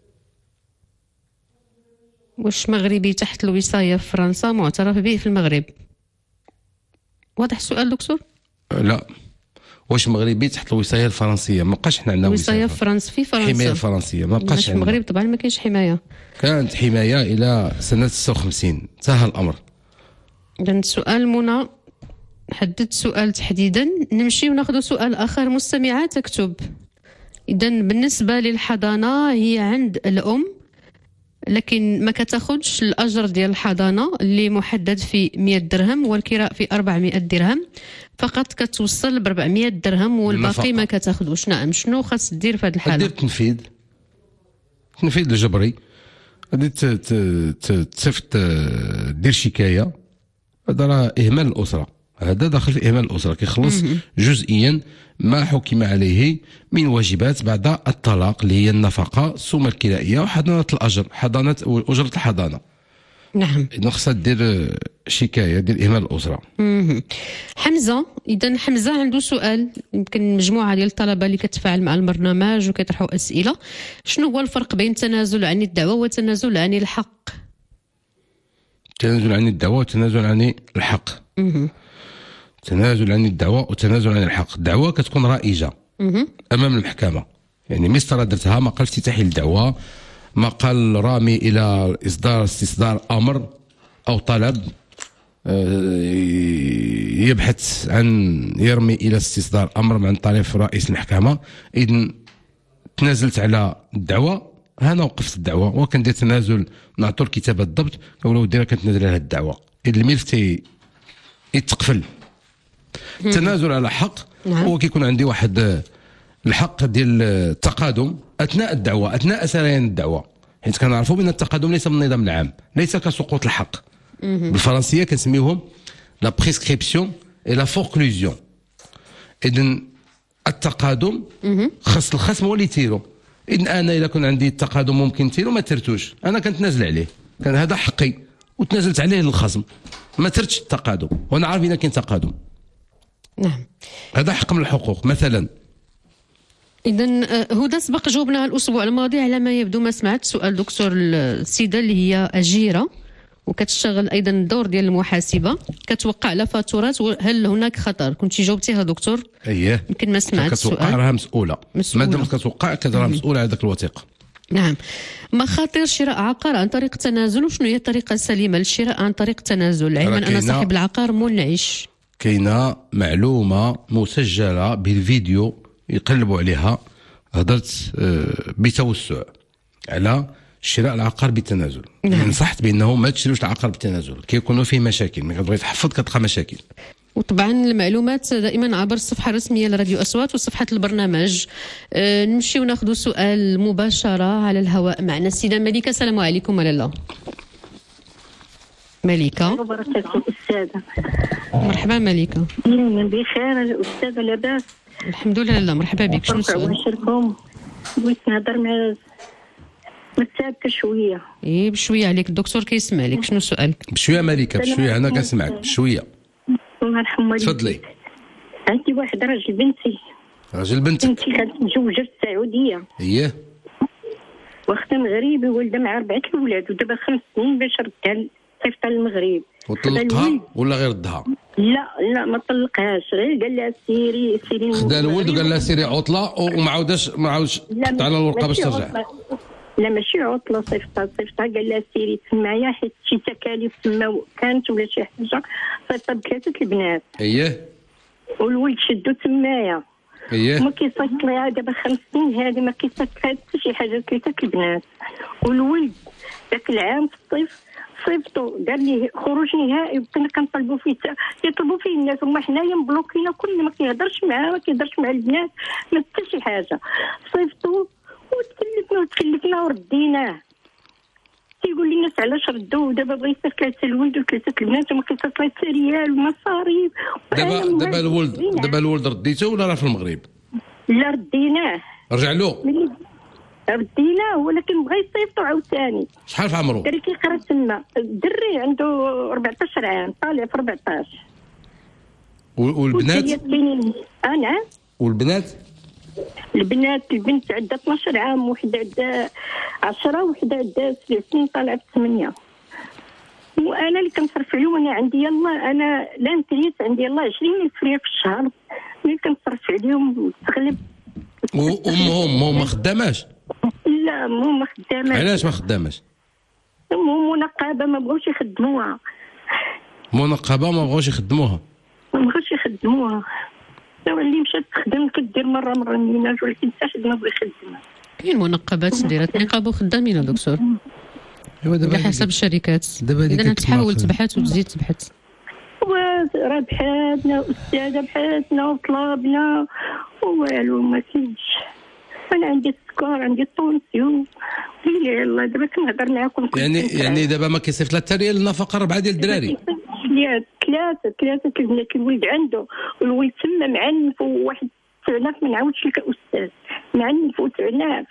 واش مغربي تحت الوصاية في فرنسا معترف به في المغرب؟ واضح السؤال دكتور؟ لا. واش مغربي تحت الوصاية الفرنسية؟ ما بقاش حنا عندنا وصاية فرنسا في فرنسا. الحماية الفرنسية ما بقاش في المغرب طبعا ما كاينش حماية. كانت حماية إلى سنة ستة وخمسين، انتهى الأمر. إذا السؤال منى حددت سؤال تحديدا، نمشي وناخذ سؤال آخر. مستمعة تكتب إذا بالنسبة للحضانة هي عند الأم لكن ما كتاخذش الأجر ديال الحضانة اللي محدد في مئة درهم والكراء في أربعمئة درهم، فقط كتوصل ب أربعمئة درهم والباقي ما كتاخذوش. نعم، شنو خاص دير في هذه الحالة؟ دير تنفيذ تنفيذ الجبري، غادي تصيفط دير شكاية. هذا راه إهمال الأسرة، هذا داخل في إهمال الأسرة، كيخلص جزئيا ما حكم عليه من واجبات بعد الطلاق اللي هي النفقة، السومة الكرائية وحضانة الأجر، حضانة أجرة الحضانة. نعم. إذا خصها دير شكاية ديال إهمال الأسرة. حمزة، إذا حمزة عنده سؤال، يمكن مجموعة ديال الطلبة اللي كتفاعل مع البرنامج وكيطرحوا أسئلة. شنو هو الفرق بين التنازل عن الدعوة والتنازل عن الحق؟ تنازل عن الدعوة وتنازل عن الحق. تنازل عن الدعوة وتنازل عن الحق. الدعوة كتكون رائجة أمام المحكمة، يعني مصر درتها مقال افتتاحي للدعوة، مقال رامي إلى إصدار استصدار أمر أو طلب يبحث عن يرمي إلى استصدار أمر من طرف رئيس المحكمة. إذن تنازلت على الدعوة، هنا وقفت الدعوة وكندير تنازل، نعطو الكتابة الضبط كنقولو ودي راه كتنازل على الدعوة. إذن الملف تي يتقفل. التنازل على حق هو كيكون عندي واحد الحق ديال التقادم اثناء الدعوه، اثناء سريان الدعوه، حيت كنعرفوا بان التقادم ليس من النظام العام، ليس كسقوط الحق. بالفرنسيه كنسميوهم لا بريسكريبسيون اي لا فوركلوزيون. اذن التقادم خاص الخصم هو اللي يتيرو. اذن انا اذا كان عندي التقادم ممكن نتيرو ما ترتوش، انا كنتنازل عليه، كان هذا حقي وتنازلت عليه للخصم، ما ترتش التقادم وانا عارف ان كاين تقادم. نعم، هذا حق من الحقوق مثلا. إذا هدى سبق جاوبنا الأسبوع الماضي على ما يبدو، ما سمعت سؤال دكتور السيدة اللي هي أجيرة وكتشتغل أيضا الدور ديال المحاسبة، كتوقع على فاتورات، هل هناك خطر؟ كنتي جاوبتيها دكتور؟ أيه، يمكن ما سمعت السؤال. كتوقع راها مسؤولة، مسؤولة. مادام كتوقع كتراها مسؤولة على ذاك الوثيقة. نعم. مخاطر شراء عقار عن طريق التنازل، وشنو هي الطريقة السليمة للشراء عن طريق التنازل؟ علما أن صاحب العقار منعش. كاينه معلومه مسجله بالفيديو يقلبوا عليها، هضرت بتوسع على شراء العقار بالتنازل. نعم. نصحت بانه ما تشريوش العقار بالتنازل، كيكونوا فيه مشاكل، ملي كتبغي تحفظ كتلقى مشاكل. وطبعا المعلومات دائما عبر الصفحه الرسميه لراديو اصوات وصفحه البرنامج. أه نمشي وناخذ سؤال مباشره على الهواء معنا السيده مليكه. السلام عليكم لاله. مليكة. وبركاته أستاذة. مرحبا مليكة. بخير الأستاذة، لاباس؟ الحمد لله، مرحبا بك. شنو السؤال؟ نشركم بغيت نهضر مع متسابقة شوية. إيه بشوية عليك، الدكتور كيسمع لك. شنو السؤال؟ بشوية مليكة، بشوية، أنا كنسمعك بشوية. الله يرحم والديك. تفضلي. عندي واحد راجل بنتي. راجل بنتك؟ بنتي كانت متزوجة في السعودية. إيه. واخدة مغربي، والدة مع أربعة الأولاد، ودابا خمس سنين باش ردها صيفطها للمغرب. وطلقها ولا غير ردها؟ لا لا ما طلقهاش، غير قال لها سيري سيري. خدا الولد وقال لها سيري عطله وما عاوداش ما عاودش على الورقه باش ترجع. لا ماشي عطله، صيفطها صيفطها قال لها سيري تمايا، حيت شي تكاليف تما كانت ولا شي حاجه، صيفطها بثلاثه البنات. اييه. والولد شدو تمايا. اييه. ما كيصيفط لها دابا خمس سنين هذه، ما كيصيفط لها حتى شي حاجه، ثلاثه البنات. والولد ذاك العام في الصيف صيفطو دار ليه خروج نهائي، وكنا كنطلبوا فيه يطلبوا فيه الناس، وما حنايا مبلوكينا، كل ما كيهضرش معاه، ما كيهضرش مع البنات، ما حتى شي حاجه. صيفطو وتكلفنا وتكلفنا ورديناه. يقول لي الناس علاش ردوا دابا بغا يصير ثلاثه الولد وثلاثه البنات وما كيصير ثلاثه ريال ومصاريف. دابا دابا الولد دابا الولد رديته ولا راه في المغرب؟ لا رديناه. رجع له؟ رديناه ولكن بغا يصيفطو عاوتاني. شحال في عمرو؟ دري كيقرا تما. الدري عنده أربعطاش عام طالع في أربعطاش. والبنات؟ انا والبنات؟ البنات البنت عندها اثناش عام، وحده عندها عشرة، وحده عندها سبع سنين طالعه في ثمانية. وانا اللي كنصرف عليهم. انا عندي يلا انا لا نتريت عندي يلا عشرين ألف ريال في الشهر اللي كنصرف عليهم وتغلب. وامهم امهم ما خداماش؟ لا امهم ما خداماش. علاش ما خداماش؟ امهم منقبه ما بغاوش يخدموها. منقبه ما بغاوش يخدموها؟ ما بغاوش يخدموها. اللي مشات تخدم كدير مره مره مناج، ولكن حتى حد ما بغى يخدمها. كاين منقبات ديرات نقاب وخدامين دكتور. ايوا دابا على حسب الشركات. دابا اذا تحاول تبحث وتزيد تبحث. راه بحالنا استاذه بحالنا وطلابنا والو ما كاينش. انا عندي السكر عندي الطونسيون. يلا دابا كنهضر معاكم يعني يعني دابا ما كيصيفط لا حتى ريال النفقه ربعه ديال الدراري. ثلاثه ثلاثه البنات الولد عنده والولد تما معنف وواحد تعناف ما نعاودش لك استاذ معنف وتعناف.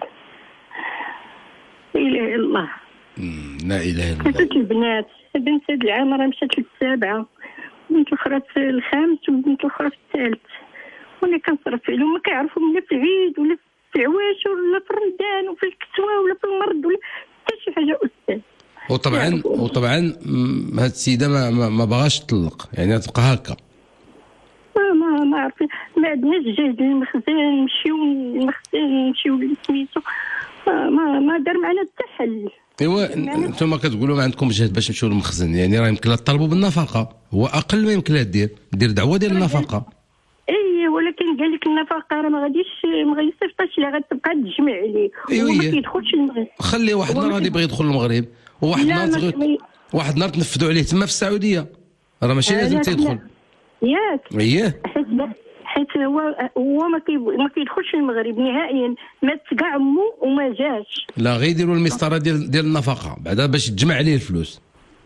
لا اله الا الله. لا اله الا الله. ثلاثه البنات بنت هاد العام راه مشات للسابعه، بنت الاخرى في الخامس وبنت الاخرى في الثالث. وانا كنصرف عليهم ما كيعرفوا لا في العيد ولا في العواش ولا في رمضان وفي الكسوه ولا في المرض ولا حتى شي حاجه استاذ. وطبعا وطبعا هاد السيده ما ما, ما باغاش تطلق، يعني تبقى هكا. ما ما ما عرفت ما عندناش جهد للمخزن نمشيو للمخزن نمشيو لسميتو. ما ما, ما دار معنا حتى حل. ايوا انتم كتقولوا ما عندكم جهد باش تمشيو للمخزن، يعني راه يمكن لها تطالبوا بالنفقه، هو اقل ما يمكن لها دير دير دعوه ديال النفقه. اي ولكن قال لك النفقه راه ما غاديش ما غيصيفطش لها غتبقى تجمع عليه وما كيدخلش المغرب. خليه واحد النهار غادي يبغي يدخل المغرب وواحد النهار تغ... واحد النهار تنفذوا عليه تما في السعوديه، راه ماشي لازم تيدخل. ياك اييه حيت حيت هو هو ما كي ما كيدخلش المغرب نهائيا، مات كاع عمو وما جاش. لا غير يديروا المسطره ديال ديال النفقه بعدا باش تجمع عليه الفلوس.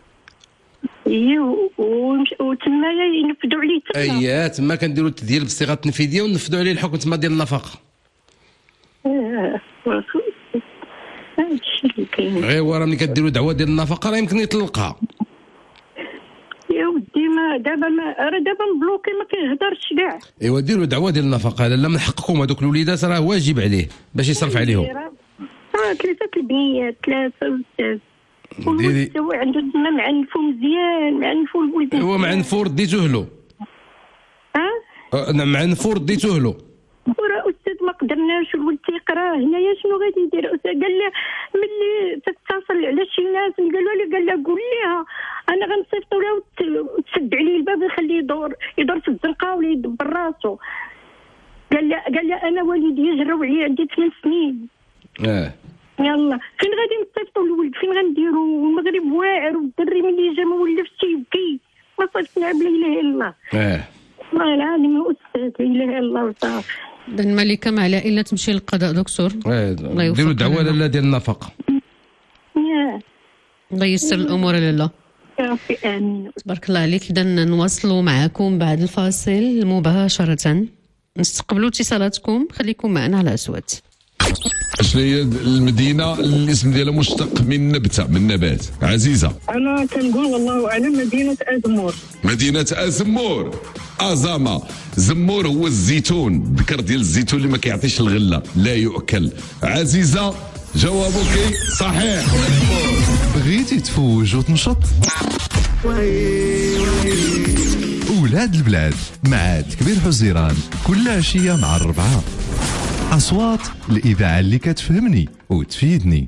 اييه وتما ينفذوا عليه تما. اييه تما كنديروا التديير بالصيغه التنفيذيه وننفذوا عليه الحكم تما ديال النفقه. اه هادشي اللي كاين. غير هو راه ملي كديروا دعوه ديال النفقه راه يمكن يطلقها. يا ودي ما دابا ما راه دابا مبلوكي ما كيهضرش كاع. ايوا ديروا دعوه ديال النفقه لا من حقكم هذوك الوليدات راه واجب عليه باش يصرف عليهم. راه ثلاثه البنيات ثلاثه استاذ. والولد هو عنده تما معنفو مزيان معنفو الولد. هو معنفو رديتوه له. ها؟ نعم معنفو رديتوه له. وراه استاذ ما قدرناش الولد تيقراه هنايا شنو غادي يدير استاذ؟ قال له ملي تتصل على شي ناس قالوا له قال له قول ليها انا غنصيفطو لها وتسد عليه الباب يخليه يدور يدور في الزنقه ولا يدبر راسو. قال له قال له انا والدي يجروا عليا عندي ثمان سنين. اه يلا فين غادي نصيفطو الولد فين غنديرو؟ والمغرب واعر والدري ملي جا ما ولفش يبكي ما صيفطنا بلا اله الا الله. اه والله العظيم استاذ لا اله الا الله وصافي. اذا ملكه مع العائله تمشي للقضاء دكتور. ديروا دعوه لاله ديال النفقه. ياه الله ييسر الامور لاله. يا ربي امين. تبارك الله عليك. اذا نواصلوا معكم بعد الفاصل مباشره، نستقبلوا اتصالاتكم، خليكم معنا على أصوات. شنو هي المدينه الاسم ديالها مشتق من نبته من نبات عزيزه؟ انا كنقول والله اعلم مدينه ازمور. مدينه ازمور. ازامه. زمور هو الزيتون، ذكر ديال الزيتون اللي ما كيعطيش الغله لا يؤكل. عزيزه جوابك صحيح. بغيتي تفوج وتنشط؟ ولاد البلاد مع كبير حزيران كل عشيه مع الربعه. أصوات الإذاعة اللي كتفهمني وتفيدني.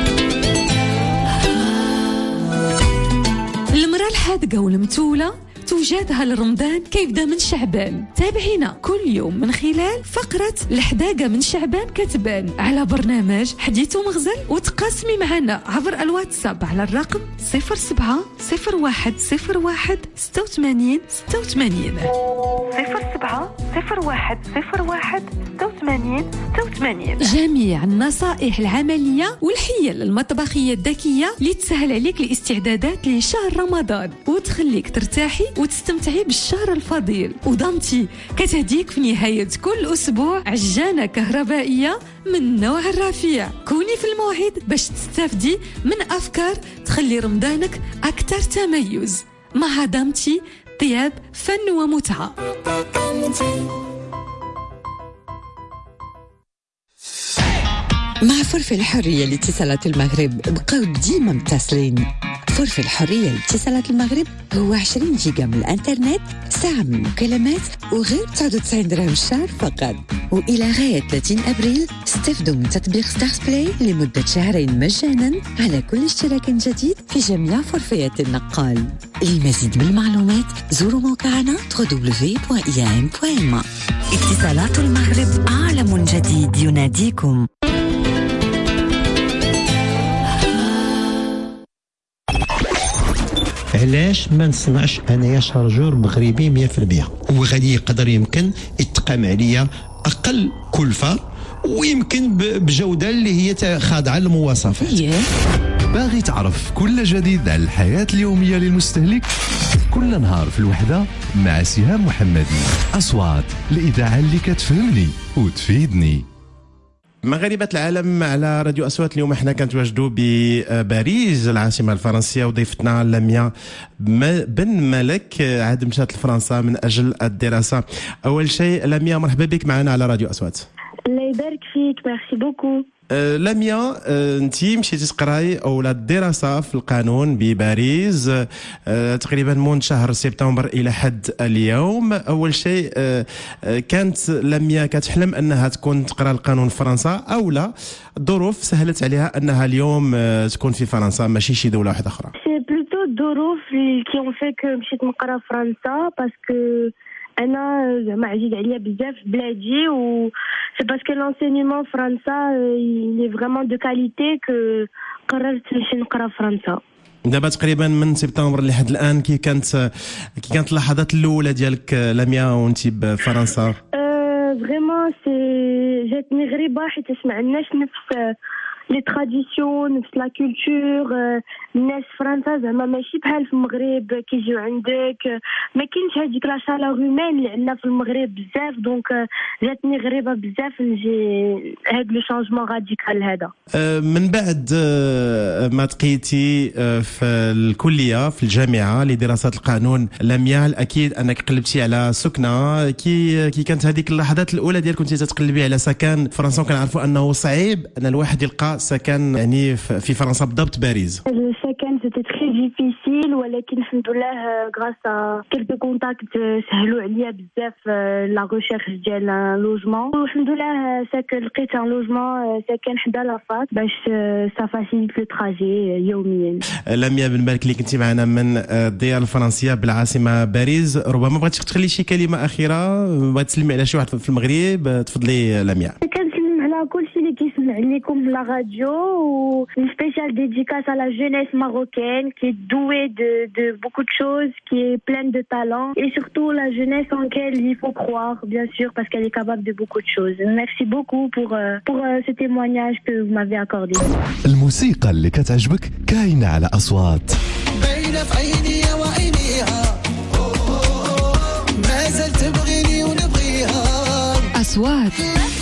المرأة الحاذقة والمتولة وجادها لرمضان كيبدا من شعبان. تابعينا كل يوم من خلال فقرة الحداقة من شعبان كتبان على برنامج حديث ومغزل، وتقاسمي معنا عبر الواتساب على الرقم صفر سبعة صفر واحد صفر واحد ستة وثمانين ستة وثمانين صفر سبعة صفر واحد صفر واحد ستة وثمانين ستة وثمانين. جميع النصائح العملية والحيل المطبخية الذكية اللي تسهل عليك الاستعدادات لشهر رمضان وتخليك ترتاحي وتستمتعي بالشهر الفضيل. وضمتي كتهديك في نهاية كل أسبوع عجانة كهربائية من نوع الرفيع. كوني في الموعد باش تستافدي من أفكار تخلي رمضانك أكثر تميز. مع دامتي طياب فن ومتعة. مع فرف الحرية لاتصالات المغرب بقاو ديما متصلين. فرف الحرية لاتصالات المغرب هو عشرين جيجا من الانترنت، ساعة من المكالمات، وغير تسعة وتسعين درهم الشهر فقط. وإلى غاية ثلاثين أبريل استفدوا من تطبيق ستارز بلاي لمدة شهرين مجانا على كل اشتراك جديد في جميع فرفيات النقال. للمزيد من المعلومات زوروا موقعنا دبليو دبليو دبليو دوت إي إم دوت إم. اتصالات المغرب، عالم جديد يناديكم. علاش ما نصنعش انايا شارجور مغربي مية بالمية وغادي يقدر يمكن يتقام عليا اقل كلفه ويمكن بجوده اللي هي خاضعه للمواصفات. باغي تعرف كل جديد على الحياه اليوميه للمستهلك؟ كل نهار في الوحده مع سهام محمدي. اصوات الاذاعه اللي كتفهمني وتفيدني. مغاربة العالم على راديو أصوات. اليوم احنا كنتواجدوا بباريس العاصمة الفرنسية، وضيفتنا لميا بن ملك عاد مشات لفرنسا من أجل الدراسة. أول شيء لميا مرحبا بك معنا على راديو أصوات. الله يبارك فيك، ميرسي بوكو. أه لميا، أه انتي مشيتي تقراي اولا الدراسه في القانون بباريس أه تقريبا من شهر سبتمبر الى حد اليوم. اول شيء أه كانت لميا كتحلم انها تكون تقرا القانون في فرنسا، او لا الظروف سهلت عليها انها اليوم أه تكون في فرنسا ماشي شي دوله واحده اخرى؟ سي بلوتو الظروف اللي كيون فيك مشيت نقرا في فرنسا، باسكو انا زعما عزيز عليا بزاف بلادي، و سي باسكو لونسينيمون فرنسا لي فريمون دو كاليتي كو قررت نمشي نقرا في فرنسا. دابا تقريبا من سبتمبر لحد الان كي كانت كي كانت اللحظات الاولى ديالك لميا وانت بفرنسا؟ أه فريمون سي جاتني غريبه حيت ما عندناش نفس لي تراديسيون، نفس لا كولتور. الناس في فرنسا زعما ماشي بحال في المغرب كيجيو عندك، ما كاينش هذيك لا شالور هيومان اللي عندنا في المغرب بزاف. دونك جاتني غريبه بزاف نجي هاد لو شانجمون راديكال هذا. من بعد ما تقيتي في الكليه في الجامعه لدراسات القانون لميا، اكيد انك قلبتي على سكنه. كي كي كانت هذيك اللحظات الاولى ديال كنتي تتقلبي على سكن في فرنسا، وكنعرفوا انه صعيب ان الواحد يلقى سكن يعني في فرنسا بالضبط باريس. السكن سيتي تري ديفيسيل، ولكن الحمد لله غراس ا كيلكو كونتاكت سهلوا عليا بزاف لا ريشيرش ديال لوجمون، والحمد لله ساكن لقيت ان لوجمون ساكن حدا لافاك باش سا فاسيليت لو تراجي يوميا. لميا بن مالك اللي كنتي معنا من الديار الفرنسيه بالعاصمه باريس، ربما بغيتي تخلي شي كلمه اخيره، بغيت تسلمي على شي واحد في المغرب، تفضلي لميا. على كل شيء اللي كيسمع لكم في لا راديو، و سبيشال ديديكاس à la jeunesse marocaine qui est douée de de beaucoup de choses, qui est pleine de talent, et surtout la jeunesse en laquelle il faut croire, bien sûr, parce qu'elle est capable de beaucoup de choses. Merci beaucoup pour pour ce témoignage que vous m'avez accordé. الموسيقى اللي كتعجبك كاينه على أصوات. بين في عيني وعينيها ما زلت تبغيني ونبغيها. أصوات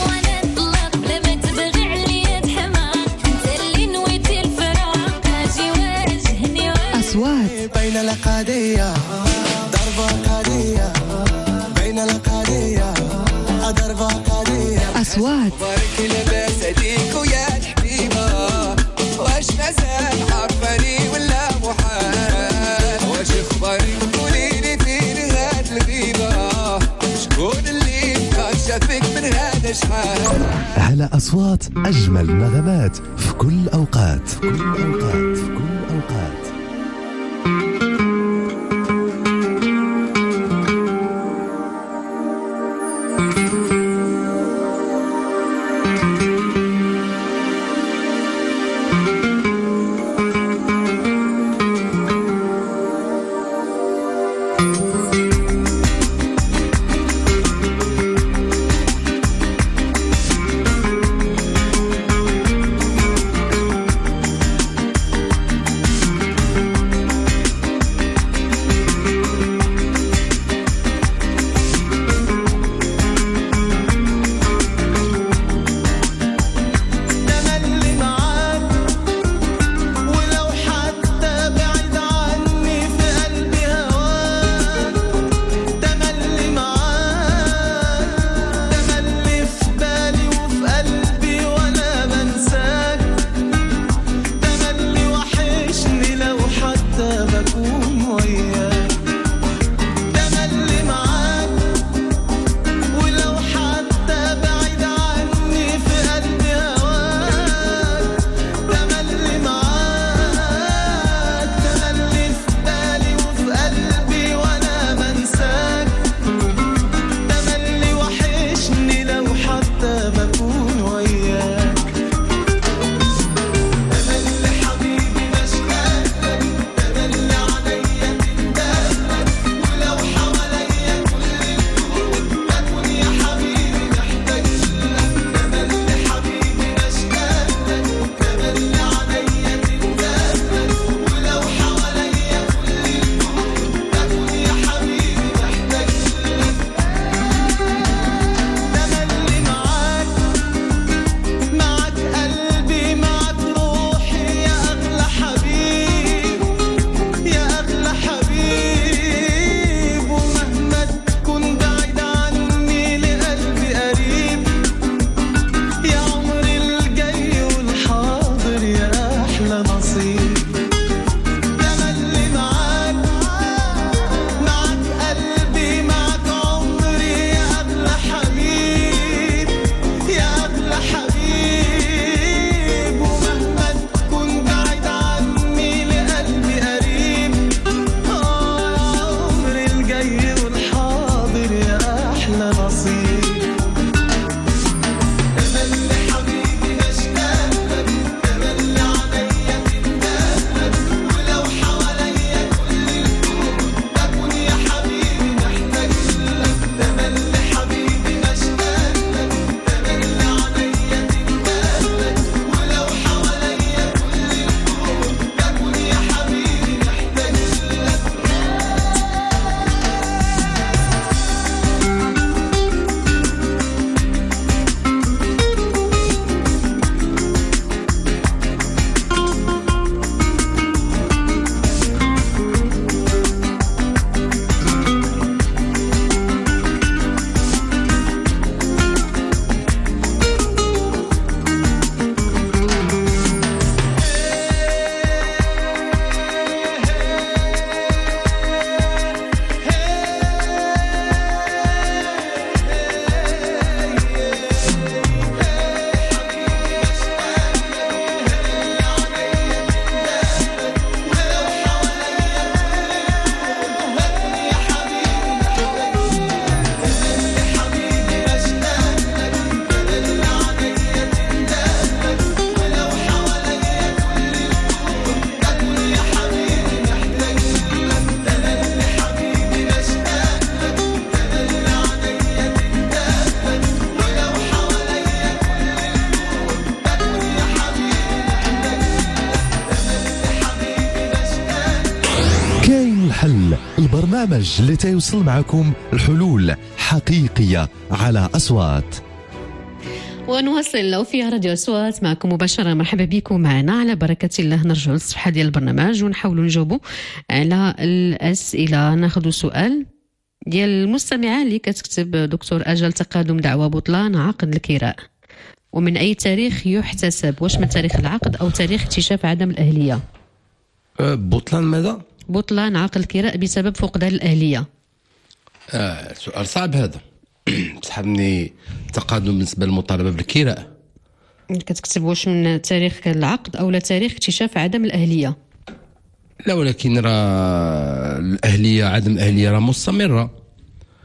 أصوات بين القضية ضربة قضية، بين القضية ضربة قضية. أصوات بارك لباس عليك ويا الحبيبة، واش مازال عرفاني ولا محال؟ واش اخبارك قوليلي فين هاد الغيبة؟ شكون اللي كان شافك من هذا شحال؟ على أصوات أجمل نغمات في كل أوقات، في كل أوقات، في كل أوقات. الحل، البرنامج اللي تيوصل معكم الحلول حقيقية على أصوات. ونواصل لو في راديو أصوات معكم مباشرة. مرحبا بكم معنا على بركة الله. نرجعوا للصفحة ديال البرنامج ونحاولوا نجاوبوا على الأسئلة. ناخذ سؤال ديال المستمعة اللي كتكتب: دكتور، أجل تقادم دعوى بطلان عقد الكراء ومن أي تاريخ يحتسب؟ واش من تاريخ العقد أو تاريخ اكتشاف عدم الأهلية؟ بطلان ماذا؟ بطلان عقد الكراء بسبب فقدان الأهلية. آه سؤال صعب هذا. تحبني تقادم بالنسبة للمطالبة بالكراء، كتكتب واش من تاريخ العقد أو لا تاريخ اكتشاف عدم الأهلية؟ لا، ولكن راه الأهلية عدم الأهلية راه مستمرة.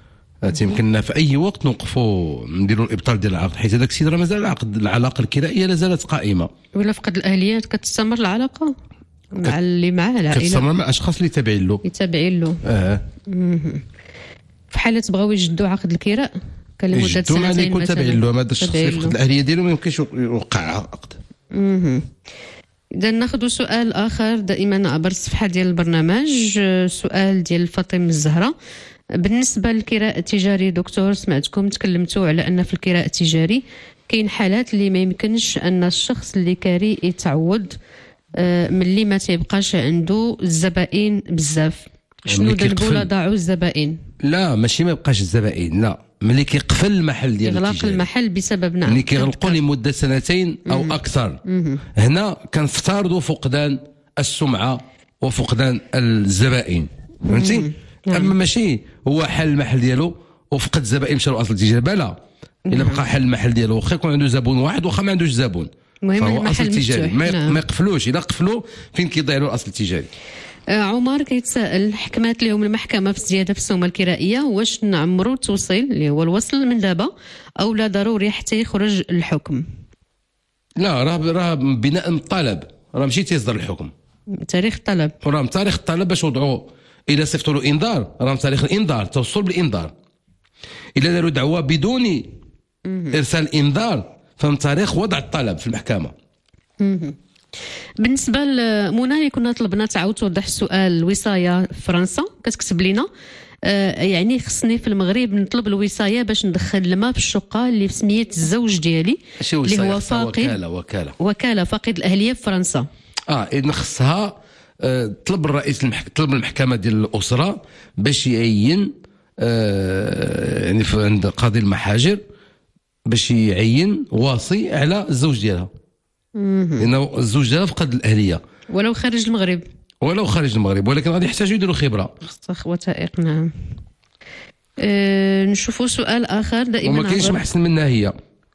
تيمكننا في اي وقت نوقفوا نديروا الابطال ديال العقد، حيت هذاك السيد راه مازال العقد العلاقه الكرائيه لا زالت قائمه. ولا فقد الاهليات كتستمر العلاقه مع اللي معاه العائله، كتستمر مع الاشخاص اللي تابعين له يتابعين له. اه مهم. في حاله بغاو يجدوا عقد الكراء كان لمده يجدوا مع اللي سنتين يكون تابعين له، هذا الشخص اللي تابعين فقد له. الاهليه ديالو ما يمكنش يوقع عقد. مهم. إذا ناخذ سؤال آخر دائما عبر الصفحة ديال البرنامج، آه، سؤال ديال فاطمة الزهرة. بالنسبة للكراء التجاري دكتور، سمعتكم تكلمتوا على أن في الكراء التجاري كاين حالات اللي ما يمكنش أن الشخص اللي كاري يتعوض آه، ملي ما تيبقاش عنده الزبائن بزاف. شنو ملي ذنبو كيقفل. لا ضاعوا الزبائن؟ لا ماشي ما يبقاش الزبائن، لا ملي كيقفل المحل ديال إغلاق التجاري، المحل بسبب نعم ملي كيغلقوا لمده سنتين او مم. اكثر، مهم. هنا كنفترضوا فقدان السمعه وفقدان الزبائن، فهمتي؟ اما ماشي هو حل المحل ديالو وفقد الزبائن مشاو الاصل التجاري، بلا الا نعم. بقى حل المحل ديالو واخا يكون عنده زبون واحد واخا ما عندوش زبون، المهم فهو المحل اصل تجاري مفتوح، ما, نعم. ما يقفلوش. الا قفلوا فين كيضيع له الاصل التجاري؟ آه، عمر كيتسائل، حكمات لهم المحكمة في الزيادة في السومة الكرائية، واش نعمروا التوصيل اللي هو الوصل من دابا أو لا ضروري حتى يخرج الحكم؟ لا راه راه بناء الطلب، راه ماشي تيصدر الحكم، تاريخ الطلب، راه من تاريخ الطلب باش وضعوا. الا صيفطوا له انذار راه من تاريخ الانذار، توصل بالانذار. الا داروا دعوه بدون ارسال انذار فمن تاريخ وضع الطلب في المحكمه. مهم. بالنسبة لمنى اللي كنا طلبنا تعاود توضح السؤال، الوصاية في فرنسا كتكتب لنا آه يعني خصني في المغرب نطلب الوصاية باش ندخل الماء في الشقة اللي في سمية الزوج ديالي ماشي اللي وصاية، هو خصها فاقد وكاله وكاله وكالة فاقد الأهلية في فرنسا. اه اذا خصها آه طلب الرئيس المحك... طلب المحكمه ديال الاسره باش يعين آه يعني في عند قاضي المحاجر باش يعين واصي على الزوج ديالها، مهم. لانه الزوج ديالها فقد الاهليه ولو خارج المغرب، ولو خارج المغرب، ولكن غادي يحتاجوا يديروا خبره. خصها وثائق. نعم. أه نشوفوا سؤال آخر دائما وما كاينش عبر- محسن منها هي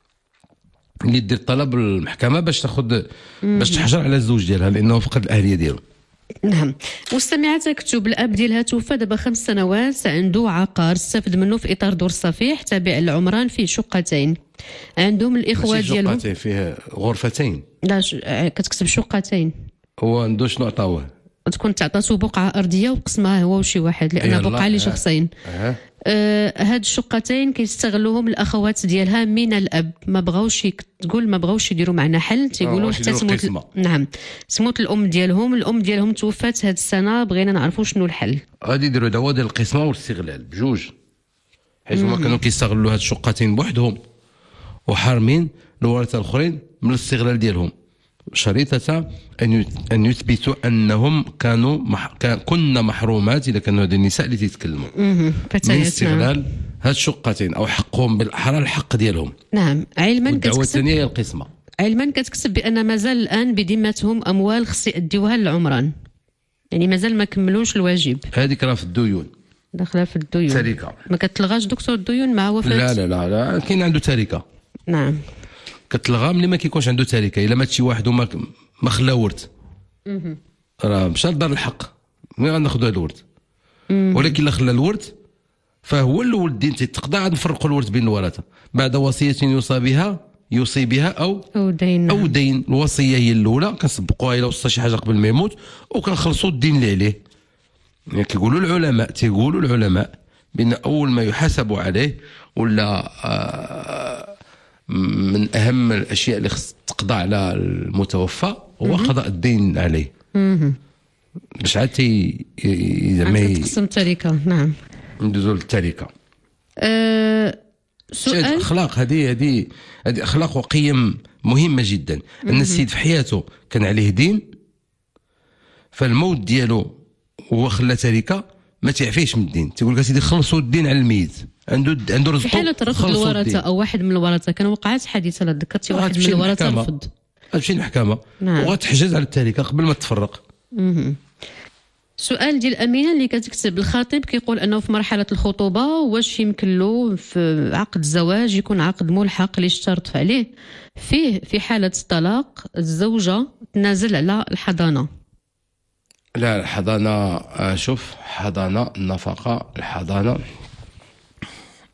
اللي دير طلب للمحكمه باش تاخذ باش مم. تحجر على الزوج ديالها لانه فقد الاهليه ديالو. نعم. مستمعة تكتب، الأب ديالها توفى دابا خمس سنوات، عنده عقار استفد منه في إطار دور صفيح تابع للعمران فيه شقتين، عندهم الإخوة ماشي ديالهم. شقتين، فيه غرفتين. لا ش... كتكتب شقتين، هو عنده شنو عطاوه؟ تكون تعطاتو بقعة أرضية وقسمها هو وشي واحد، لأن يلا، بقعة آه. لشخصين. اه آه هاد الشقتين كيستغلوهم الاخوات ديالها من الاب، ما بغاوش يك- تقول ما بغاوش يديروا معنا حل، تيقولوا بغاوش حتى يديروا تموت قسمة. نعم تموت الام ديالهم، الام ديالهم توفات هاد السنه، بغينا نعرفوا شنو الحل. غادي يديروا دعوه ديال القسمه والاستغلال بجوج، حيت هما مم. كانوا كيستغلوا هاد الشقتين بوحدهم وحارمين الورثه الاخرين من الاستغلال ديالهم، شريطه ان يت- ان يثبتوا انهم كانوا مح... كان كنا محرومات اذا كانوا هاد النساء اللي تيتكلموا مهم. من فتيات نعم. استغلال هاد الشقتين او حقهم بالاحرى الحق ديالهم. نعم. علما والدعوه كتكتب الثانيه هي القسمه. علما كتكتب بان مازال الان بذمتهم اموال خص يأديوها للعمران، يعني مازال ما كملوش الواجب، هذيك راه في الديون داخله في الديون. تركه. ما كتلغاش دكتور الديون مع وفاه؟ لا لا لا لا كاين عنده تركه نعم. كتلغى ملي ما كيكونش عنده تركه، الا مات شي واحد وما ما خلا ورث مهم. راه مشى لدار الحق ملي غناخذوا هذا الورث. مم. ولكن الا خلا الورث فهو الاول الدين تيتقضى، عاد نفرقوا الورث بين الورثه بعد وصيه يوصى بها يوصي بها او او دين. او دين. الوصيه هي الاولى كنسبقوها الى وصى شي حاجه قبل ما يموت وكنخلصوا الدين اللي عليه. يعني كيقولوا العلماء تيقولوا العلماء بان اول ما يحاسب عليه ولا آه من اهم الاشياء اللي خص تقضى على المتوفى هو مهم. قضاء الدين عليه مهم. باش عاد تي ي- زعما عاد ي- تقسم التركه. نعم. ندوزو للتركه. أه شي سؤال. اخلاق هذه هذه هذه اخلاق وقيم مهمه جدا. ان مهم. السيد في حياته كان عليه دين، فالموت ديالو هو خلى تركه ما تعفيش من الدين، تيقول لك سيدي خلصوا الدين على الميت، عنده عنده في رزقه حالة رفض خلصوا الورثة الدين. أو واحد من الورثة، كان وقعت حادثة لا ذكرتي واحد من غتمشي الورثة للمحكمة. رفض. غتمشي للمحكمه نعم. وغتحجز على التركه قبل ما تفرق. مهم. سؤال ديال أمينة اللي كتكتب، الخطيب كيقول أنه في مرحلة الخطوبة واش يمكن له في عقد الزواج يكون عقد ملحق اللي اشترط عليه فيه في حالة الطلاق الزوجة تنازل على الحضانة؟ لا الحضانه آه، شوف حضانه النفقه الحضانه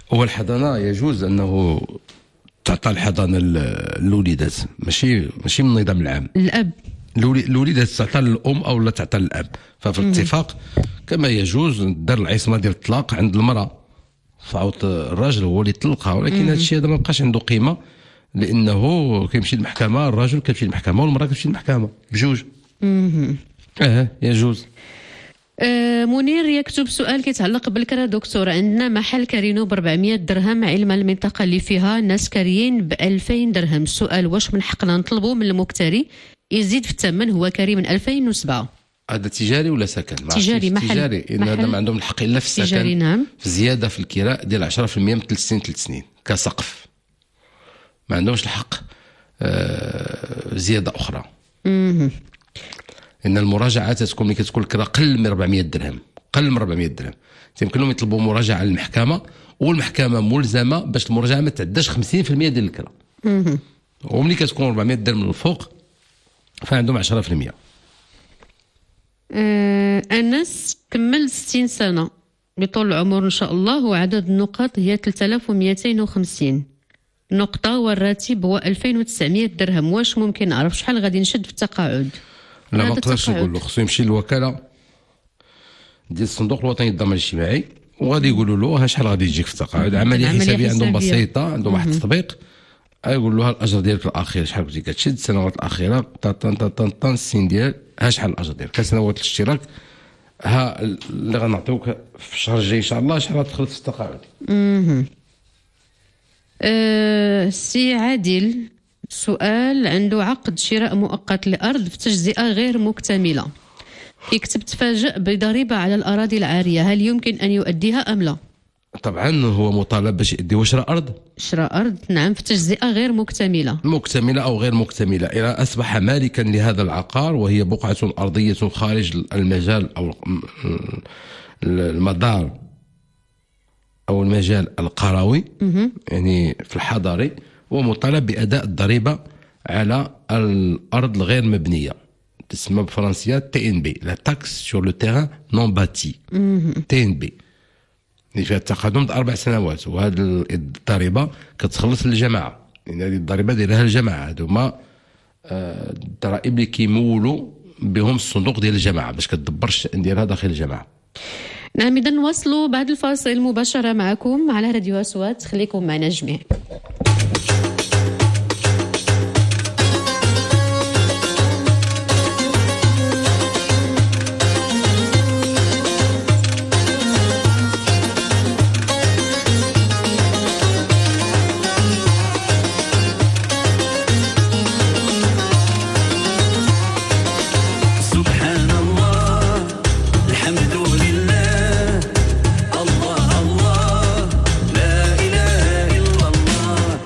هو الحضانه يجوز انه تعطى الحضانه للوليدات، ماشي ماشي من النظام العام. الاب الوليدات تعطى للام او لا تعطى للاب، ففي الاتفاق كما يجوز دار العصمه ديال الطلاق عند المراه، فعاود الراجل هو اللي يطلقها، ولكن هذا الشيء هذا ما بقاش عنده قيمه، لانه كيمشي للمحكمه، الرجل كيمشي للمحكمه والمراه كتمشي للمحكمه بجوج. اه يجوز. آه منير يكتب سؤال كيتعلق بالكرا دكتور. عندنا محل كارينو ب أربعمية درهم، علما المنطقه اللي فيها الناس كاريين ب ألفين درهم. السؤال واش من حقنا نطلبوا من المكتري يزيد في الثمن؟ هو كاري من ألفين وسبعة. هذا تجاري ولا سكن؟ تجاري محل تجاري، ان هذا ما عندهم الحق الا في السكن. تجاري نعم. في زياده في الكراء ديال عشرة بالمئة من ثلاث سنين ثلاث سنين كسقف، ما عندهمش الحق آه زياده اخرى. امم ان المراجعات تكون ملي كتكون الكرا قل من أربعمية درهم، قل من أربعمية درهم يمكن لهم يطلبوا مراجعه للمحكمه، والمحكمه ملزمه باش المراجعه ما تعداش خمسين بالمئة ديال الكرا. امم وملي كتكون أربعمية درهم من الفوق فعندهم عشرة بالمئة. آه أنس كمل ستين سنة بطول العمر إن شاء الله، وعدد النقاط هي ثلاثة آلاف ومئتين وخمسين نقطة، والراتب هو ألفين وتسعمية درهم. واش ممكن نعرف شحال غادي نشد في التقاعد؟ لا ما نقدرش نقول له، خصو يمشي للوكالة ديال الصندوق الوطني للضمان الاجتماعي، وغادي يقولوا له ها شحال غادي يجيك في التقاعد. عملية حسابية عندهم بسيطة، عندهم واحد التطبيق يقول له ها الاجر ديالك الاخير شحال كنتي كتشد، السنوات الاخيره طن طن طن طن السين ديال ها شحال الاجر ديالك، كسنوات الاشتراك ها اللي غنعطيوك في الشهر الجاي ان شاء الله شحال غتدخل في التقاعد. اها أه سي عادل سؤال، عنده عقد شراء مؤقت لارض في تجزئه غير مكتمله، يكتب تفاجأ بضريبه على الاراضي العاريه، هل يمكن ان يؤديها ام لا؟ طبعا هو مطالب باش يدي شراء ارض. شراء ارض نعم في تجزئه غير مكتمله. مكتمله او غير مكتمله، اذا اصبح مالكا لهذا العقار وهي بقعه ارضيه خارج المجال او المدار او المجال القروي يعني في الحضري، ومطالب باداء الضريبه على الارض الغير مبنيه، تسمى بالفرنسيه تي ان بي، لا تاكس سور لو تيران نون باتي، تي ان بي اللي فيها التقدم د اربع سنوات. وهذه الضريبه كتخلص للجماعه، لان هذه الضريبه دايرها الجماعه، هذوما الضرائب اللي كيمولوا بهم الصندوق ديال الجماعه باش كتدبر الشأن ديالها داخل الجماعه. نعم اذا نواصلوا بعد الفاصل مباشره معكم على راديو أصوات، خليكم معنا جميع. الله الله لا إله إلا الله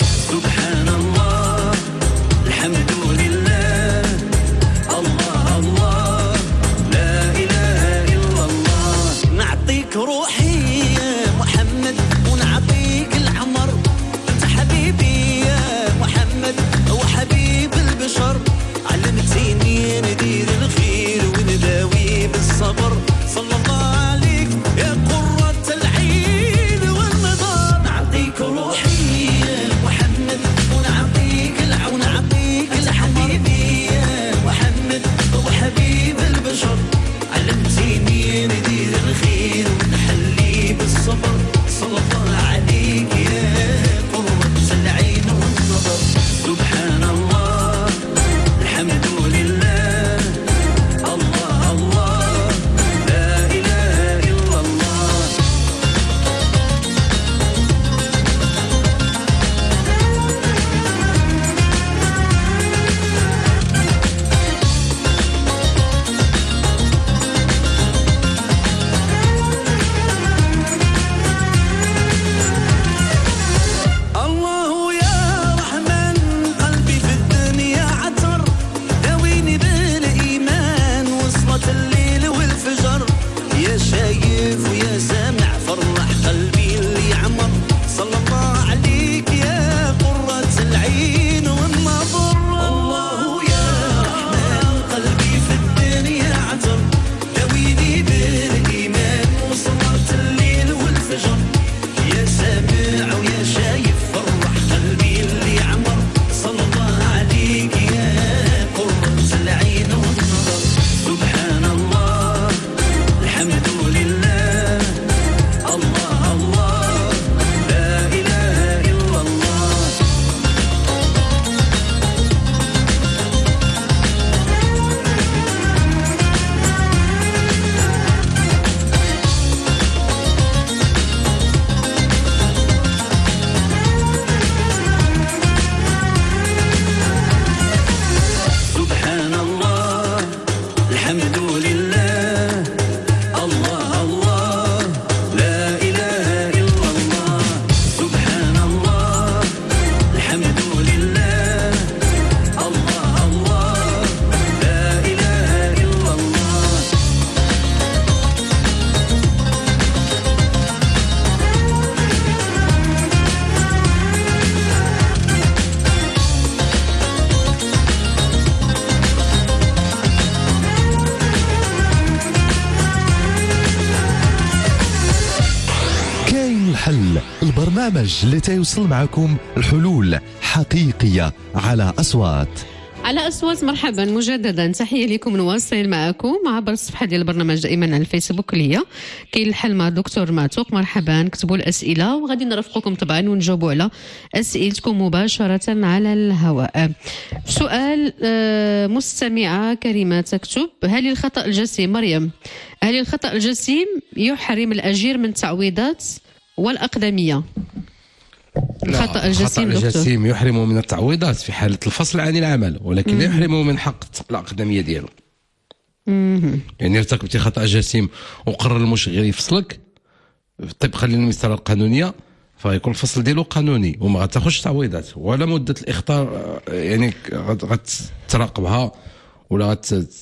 البرنامج اللي تيوصل معكم الحلول حقيقية على أصوات. على أصوات مرحبا مجددا، تحية لكم، نواصل معكم عبر الصفحة ديال البرنامج دائما على الفيسبوك ليا كاين الحل مع دكتور معتوق. مرحبا، كتبوا الأسئلة وغادي نرافقكم طبعا ونجاوبوا على أسئلتكم مباشرة على الهواء. سؤال مستمعة كريمة تكتب: هل الخطأ الجسيم مريم هل الخطأ الجسيم يحرم الأجير من التعويضات والأقدمية؟ الخطأ الجسيم الخطأ دكتور الجسيم يحرمه من التعويضات في حالة الفصل عن العمل، ولكن لا يحرمه من حق الأقدمية ديالو. يعني ارتكبتي خطأ جسيم وقرر المشغل يفصلك طبقا للمسطرة القانونية، فيكون الفصل ديالو قانوني وما غتاخذش تعويضات ولا مدة الإخطار، يعني غتراقبها ولا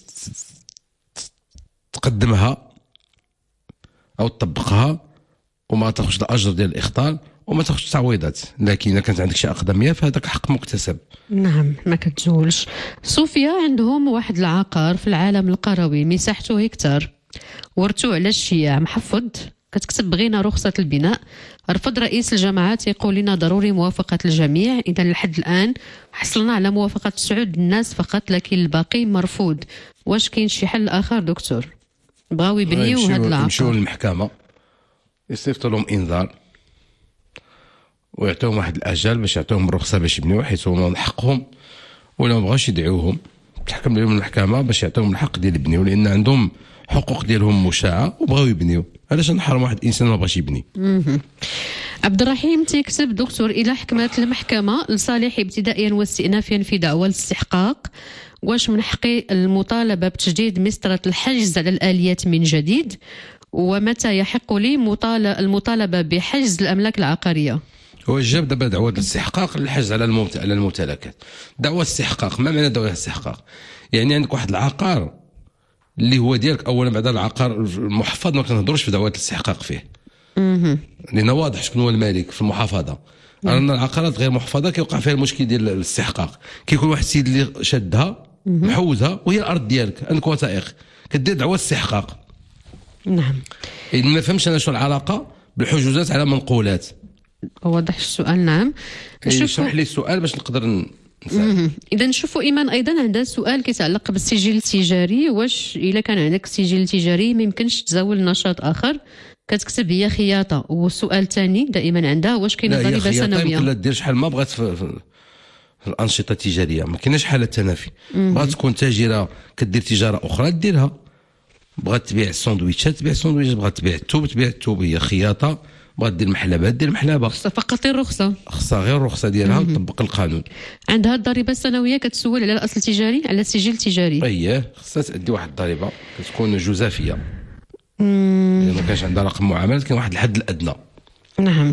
غتقدمها أو تطبقها وما غتاخذش الأجر ديال الإخطار وما تاخذش تعويضات. لكن اذا كانت عندك شي اقدميه فهذاك حق مكتسب. نعم، ما كتزولش. صوفيا عندهم واحد العقار في العالم القروي مساحته هكتار، ورثوه على الشياع، محفظ. كتكتب: بغينا رخصة البناء، رفض رئيس الجماعات يقول لنا ضروري موافقة الجميع. إذا لحد الآن حصلنا على موافقة تسعود الناس فقط، لكن الباقي مرفوض. واش كاين شي حل آخر دكتور؟ بغاو يبنيو هاد العقار، يمشيو للمحكمة يصيفطوا لهم إنذار ويعطيهم واحد الاجل باش يعطيهم الرخصه باش يبنيو، حيت هما من حقهم، ولا ما بغاوش يدعوهم تحكم عليهم المحكمه باش يعطيهم الحق ديال يبنيو، لان عندهم حقوق ديالهم مشاعه وبغاو يبنيو. علاش نحرم واحد الانسان ما بغاش يبني؟ عبد الرحيم تيكتب: دكتور، الى حكمت المحكمه لصالح ابتدائيا واستئنافيا في دعوى الاستحقاق، واش من حقي المطالبه بتجديد مسطره الحجز على الاليات من جديد؟ ومتى يحق لي المطالبه بحجز الاملاك العقاريه؟ هو جاب دابا دعوة الاستحقاق للحجز على الممت... على الممتلكات. دعوة الاستحقاق، ما معنى دعوة الاستحقاق؟ يعني عندك واحد العقار اللي هو ديالك. اولا بعد العقار المحفظ ما كنهضروش في دعوة الاستحقاق فيه، لان واضح شكون هو المالك في المحافظه. رانا العقارات غير محفظه كيوقع فيها المشكل ديال الاستحقاق. كيكون واحد السيد اللي شدها محوزها وهي الارض ديالك، عندك وثائق، كدير دعوة استحقاق. نعم. ما فهمش انا شو العلاقه بالحجوزات على منقولات. واضح السؤال. نعم، اشرح لي السؤال باش نقدر نسال. اذا نشوفوا ايمان ايضا عندها سؤال كيتعلق بالسجل التجاري. واش الا كان عندك سجل تجاري ما يمكنش تزاول نشاط اخر؟ كتكتب هي خياطه. والسؤال الثاني دائما عندها: واش كاينه ضريبه سنويه؟ يمكن لا دير شحال ما بغات في, في, في الانشطه التجاريه، ما كايناش حاله تنافي. بغات تكون تاجره كدير تجاره اخرى ديرها، بغات تبيع الساندويتشات تبيع الساندويتشات، بغات تبيع الثوب تبيع الثوب. هي خياطه. بغات دير محلبات دير محلبه، خصها فقط الرخصه، خصها غير الرخصه ديالها وتطبق القانون. عندها الضريبه السنويه كتسول على الاصل التجاري، على السجل التجاري. اييه، خصها تادي واحد الضريبه كتكون جزافيه. اذا ما كانش عندها رقم معاملات كاين واحد الحد الادنى. نعم.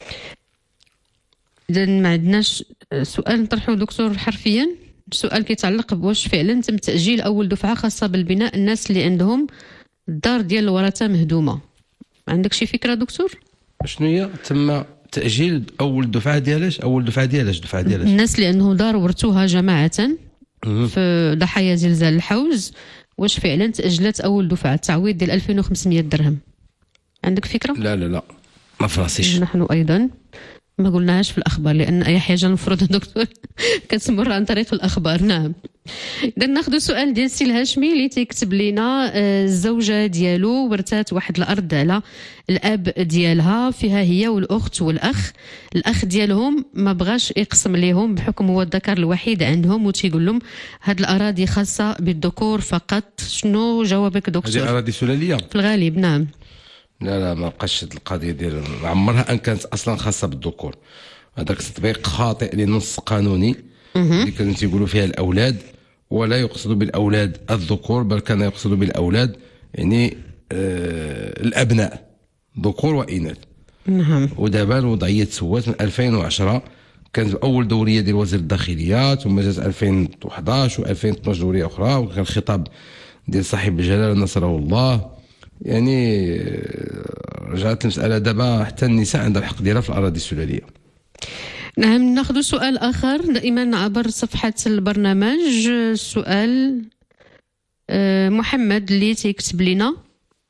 اذا ما عندناش سؤال نطرحه دكتور حرفيا. السؤال كيتعلق بواش فعلا تم تاجيل اول دفعه خاصه بالبناء الناس اللي عندهم الدار ديال الورثه مهدومه. عندك شي فكره دكتور؟ شنو هي تم تاجيل اول دفعه ديالاش؟ اول دفعه ديالاش دفعه ديالاش الناس اللي عندهم دار ورثوها جماعه في ضحايا زلزال الحوز، واش فعلا تاجلت اول دفعه التعويض ديال ألفين وخمسمية درهم؟ عندك فكره؟ لا لا لا ما فراسيش. نحن ايضا ما قلناهاش في الاخبار، لان اي حاجه المفروض دكتور كتمر عن طريق الاخبار. نعم. اذا ناخذ سؤال ديال السي الهاشمي اللي تيكتب لنا: الزوجه ديالو ورثات واحد الارض على الاب ديالها، فيها هي والاخت والاخ. الاخ ديالهم ما بغاش يقسم ليهم بحكم هو الذكر الوحيد عندهم، وتيقول لهم هاد الاراضي خاصه بالذكور فقط. شنو جوابك دكتور؟ هذه اراضي سلاليه في الغالب. نعم. لا لا ما بقاش القضيه ديال عمرها ان كانت اصلا خاصه بالذكور. هذاك تطبيق خاطئ لنص قانوني اللي كانوا تيقولوا فيها الاولاد، ولا يقصد بالاولاد الذكور، بل كان يقصد بالاولاد يعني آه الابناء ذكور واناث. نعم. ودابا الوضعيه تسوات من ألفين وعشرة، كانت اول دوريه ديال وزير الداخليه، ثم جات ألفين وأحد عشر و2012 دوريه اخرى، وكان الخطاب ديال صاحب الجلاله نصره الله. يعني رجعت المسألة دابا حتى النساء عندها الحق ديالها في الأراضي السلالية. نعم. ناخذ سؤال آخر دائما عبر صفحة البرنامج. سؤال محمد اللي تيكتب لنا: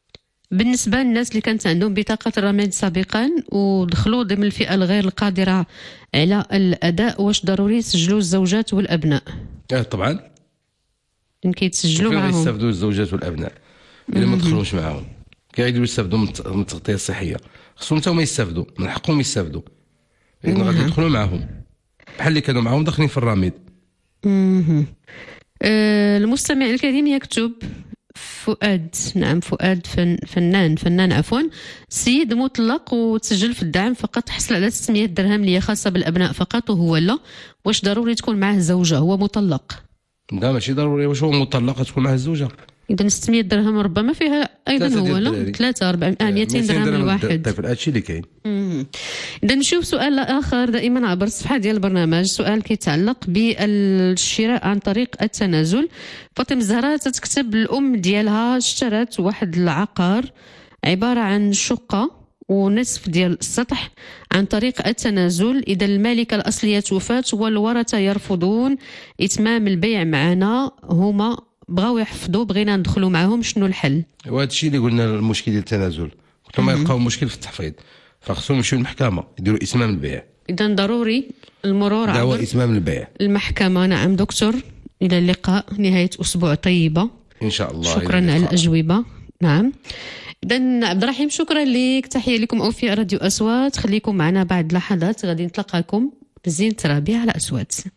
بالنسبة للناس اللي كانت عندهم بطاقة الرماد سابقا ودخلوا ضمن الفئة الغير القادرة على الأداء، واش ضروري يسجلوا الزوجات والأبناء؟ اه طبعا إن كيتسجلوا فين معهم. يستافدوا الزوجات والابناء الا ما مهم. دخلوش معاهم؟ كيعيدوا يستافدوا من الت- من التغطيه الصحيه، خصهم حتى هما يستافدوا، من حقهم يستافدوا، لان غادي مهم. يدخلوا معاهم بحال اللي كانوا معاهم داخلين في الرامد. مهم. آه، المستمع الكريم يكتب فؤاد، نعم فؤاد فن فنان فنان عفوا سيد مطلق وتسجل في الدعم فقط، حصل على ستمية درهم اللي هي خاصة بالأبناء فقط، وهو لا، واش ضروري تكون معه زوجة؟ هو مطلق. لا ماشي ضروري، واش هو مطلق تكون معاه الزوجه؟ إذا ستمية درهم ربما فيها أيضا ثلاثة هو ديال لا الدراري. ثلاثة أربعمية مئتين درهم الواحد. طيب هادشي اللي كاين. إذا نشوف سؤال آخر دائما عبر الصفحة ديال البرنامج، سؤال كيتعلق بالشراء عن طريق التنازل. فاطمة الزهراء تتكتب الأم ديالها اشترت واحد العقار عبارة عن شقة ونصف ديال السطح عن طريق التنازل، إذا المالكة الأصلية توفات والورثة يرفضون إتمام البيع معنا، هما بغاو يحفظوا بغينا ندخلوا معهم، شنو الحل؟ وهذا الشيء اللي قلنا المشكل ديال التنازل، قلت لهم يلقاو مشكل في التحفيظ فخصهم يمشيو للمحكمه يديروا اتمام البيع، إذا ضروري المرور دعوى عبر اتمام البيع المحكمة. نعم دكتور، إلى اللقاء، نهاية أسبوع طيبة. ان شاء الله. شكرا إلى على اللقاء. الأجوبة. نعم إذا عبد الرحيم شكرا لك، تحية لكم أوفياء راديو أصوات، خليكم معنا بعد لحظات غادي نتلقاكم بزينة ربيع على أصوات.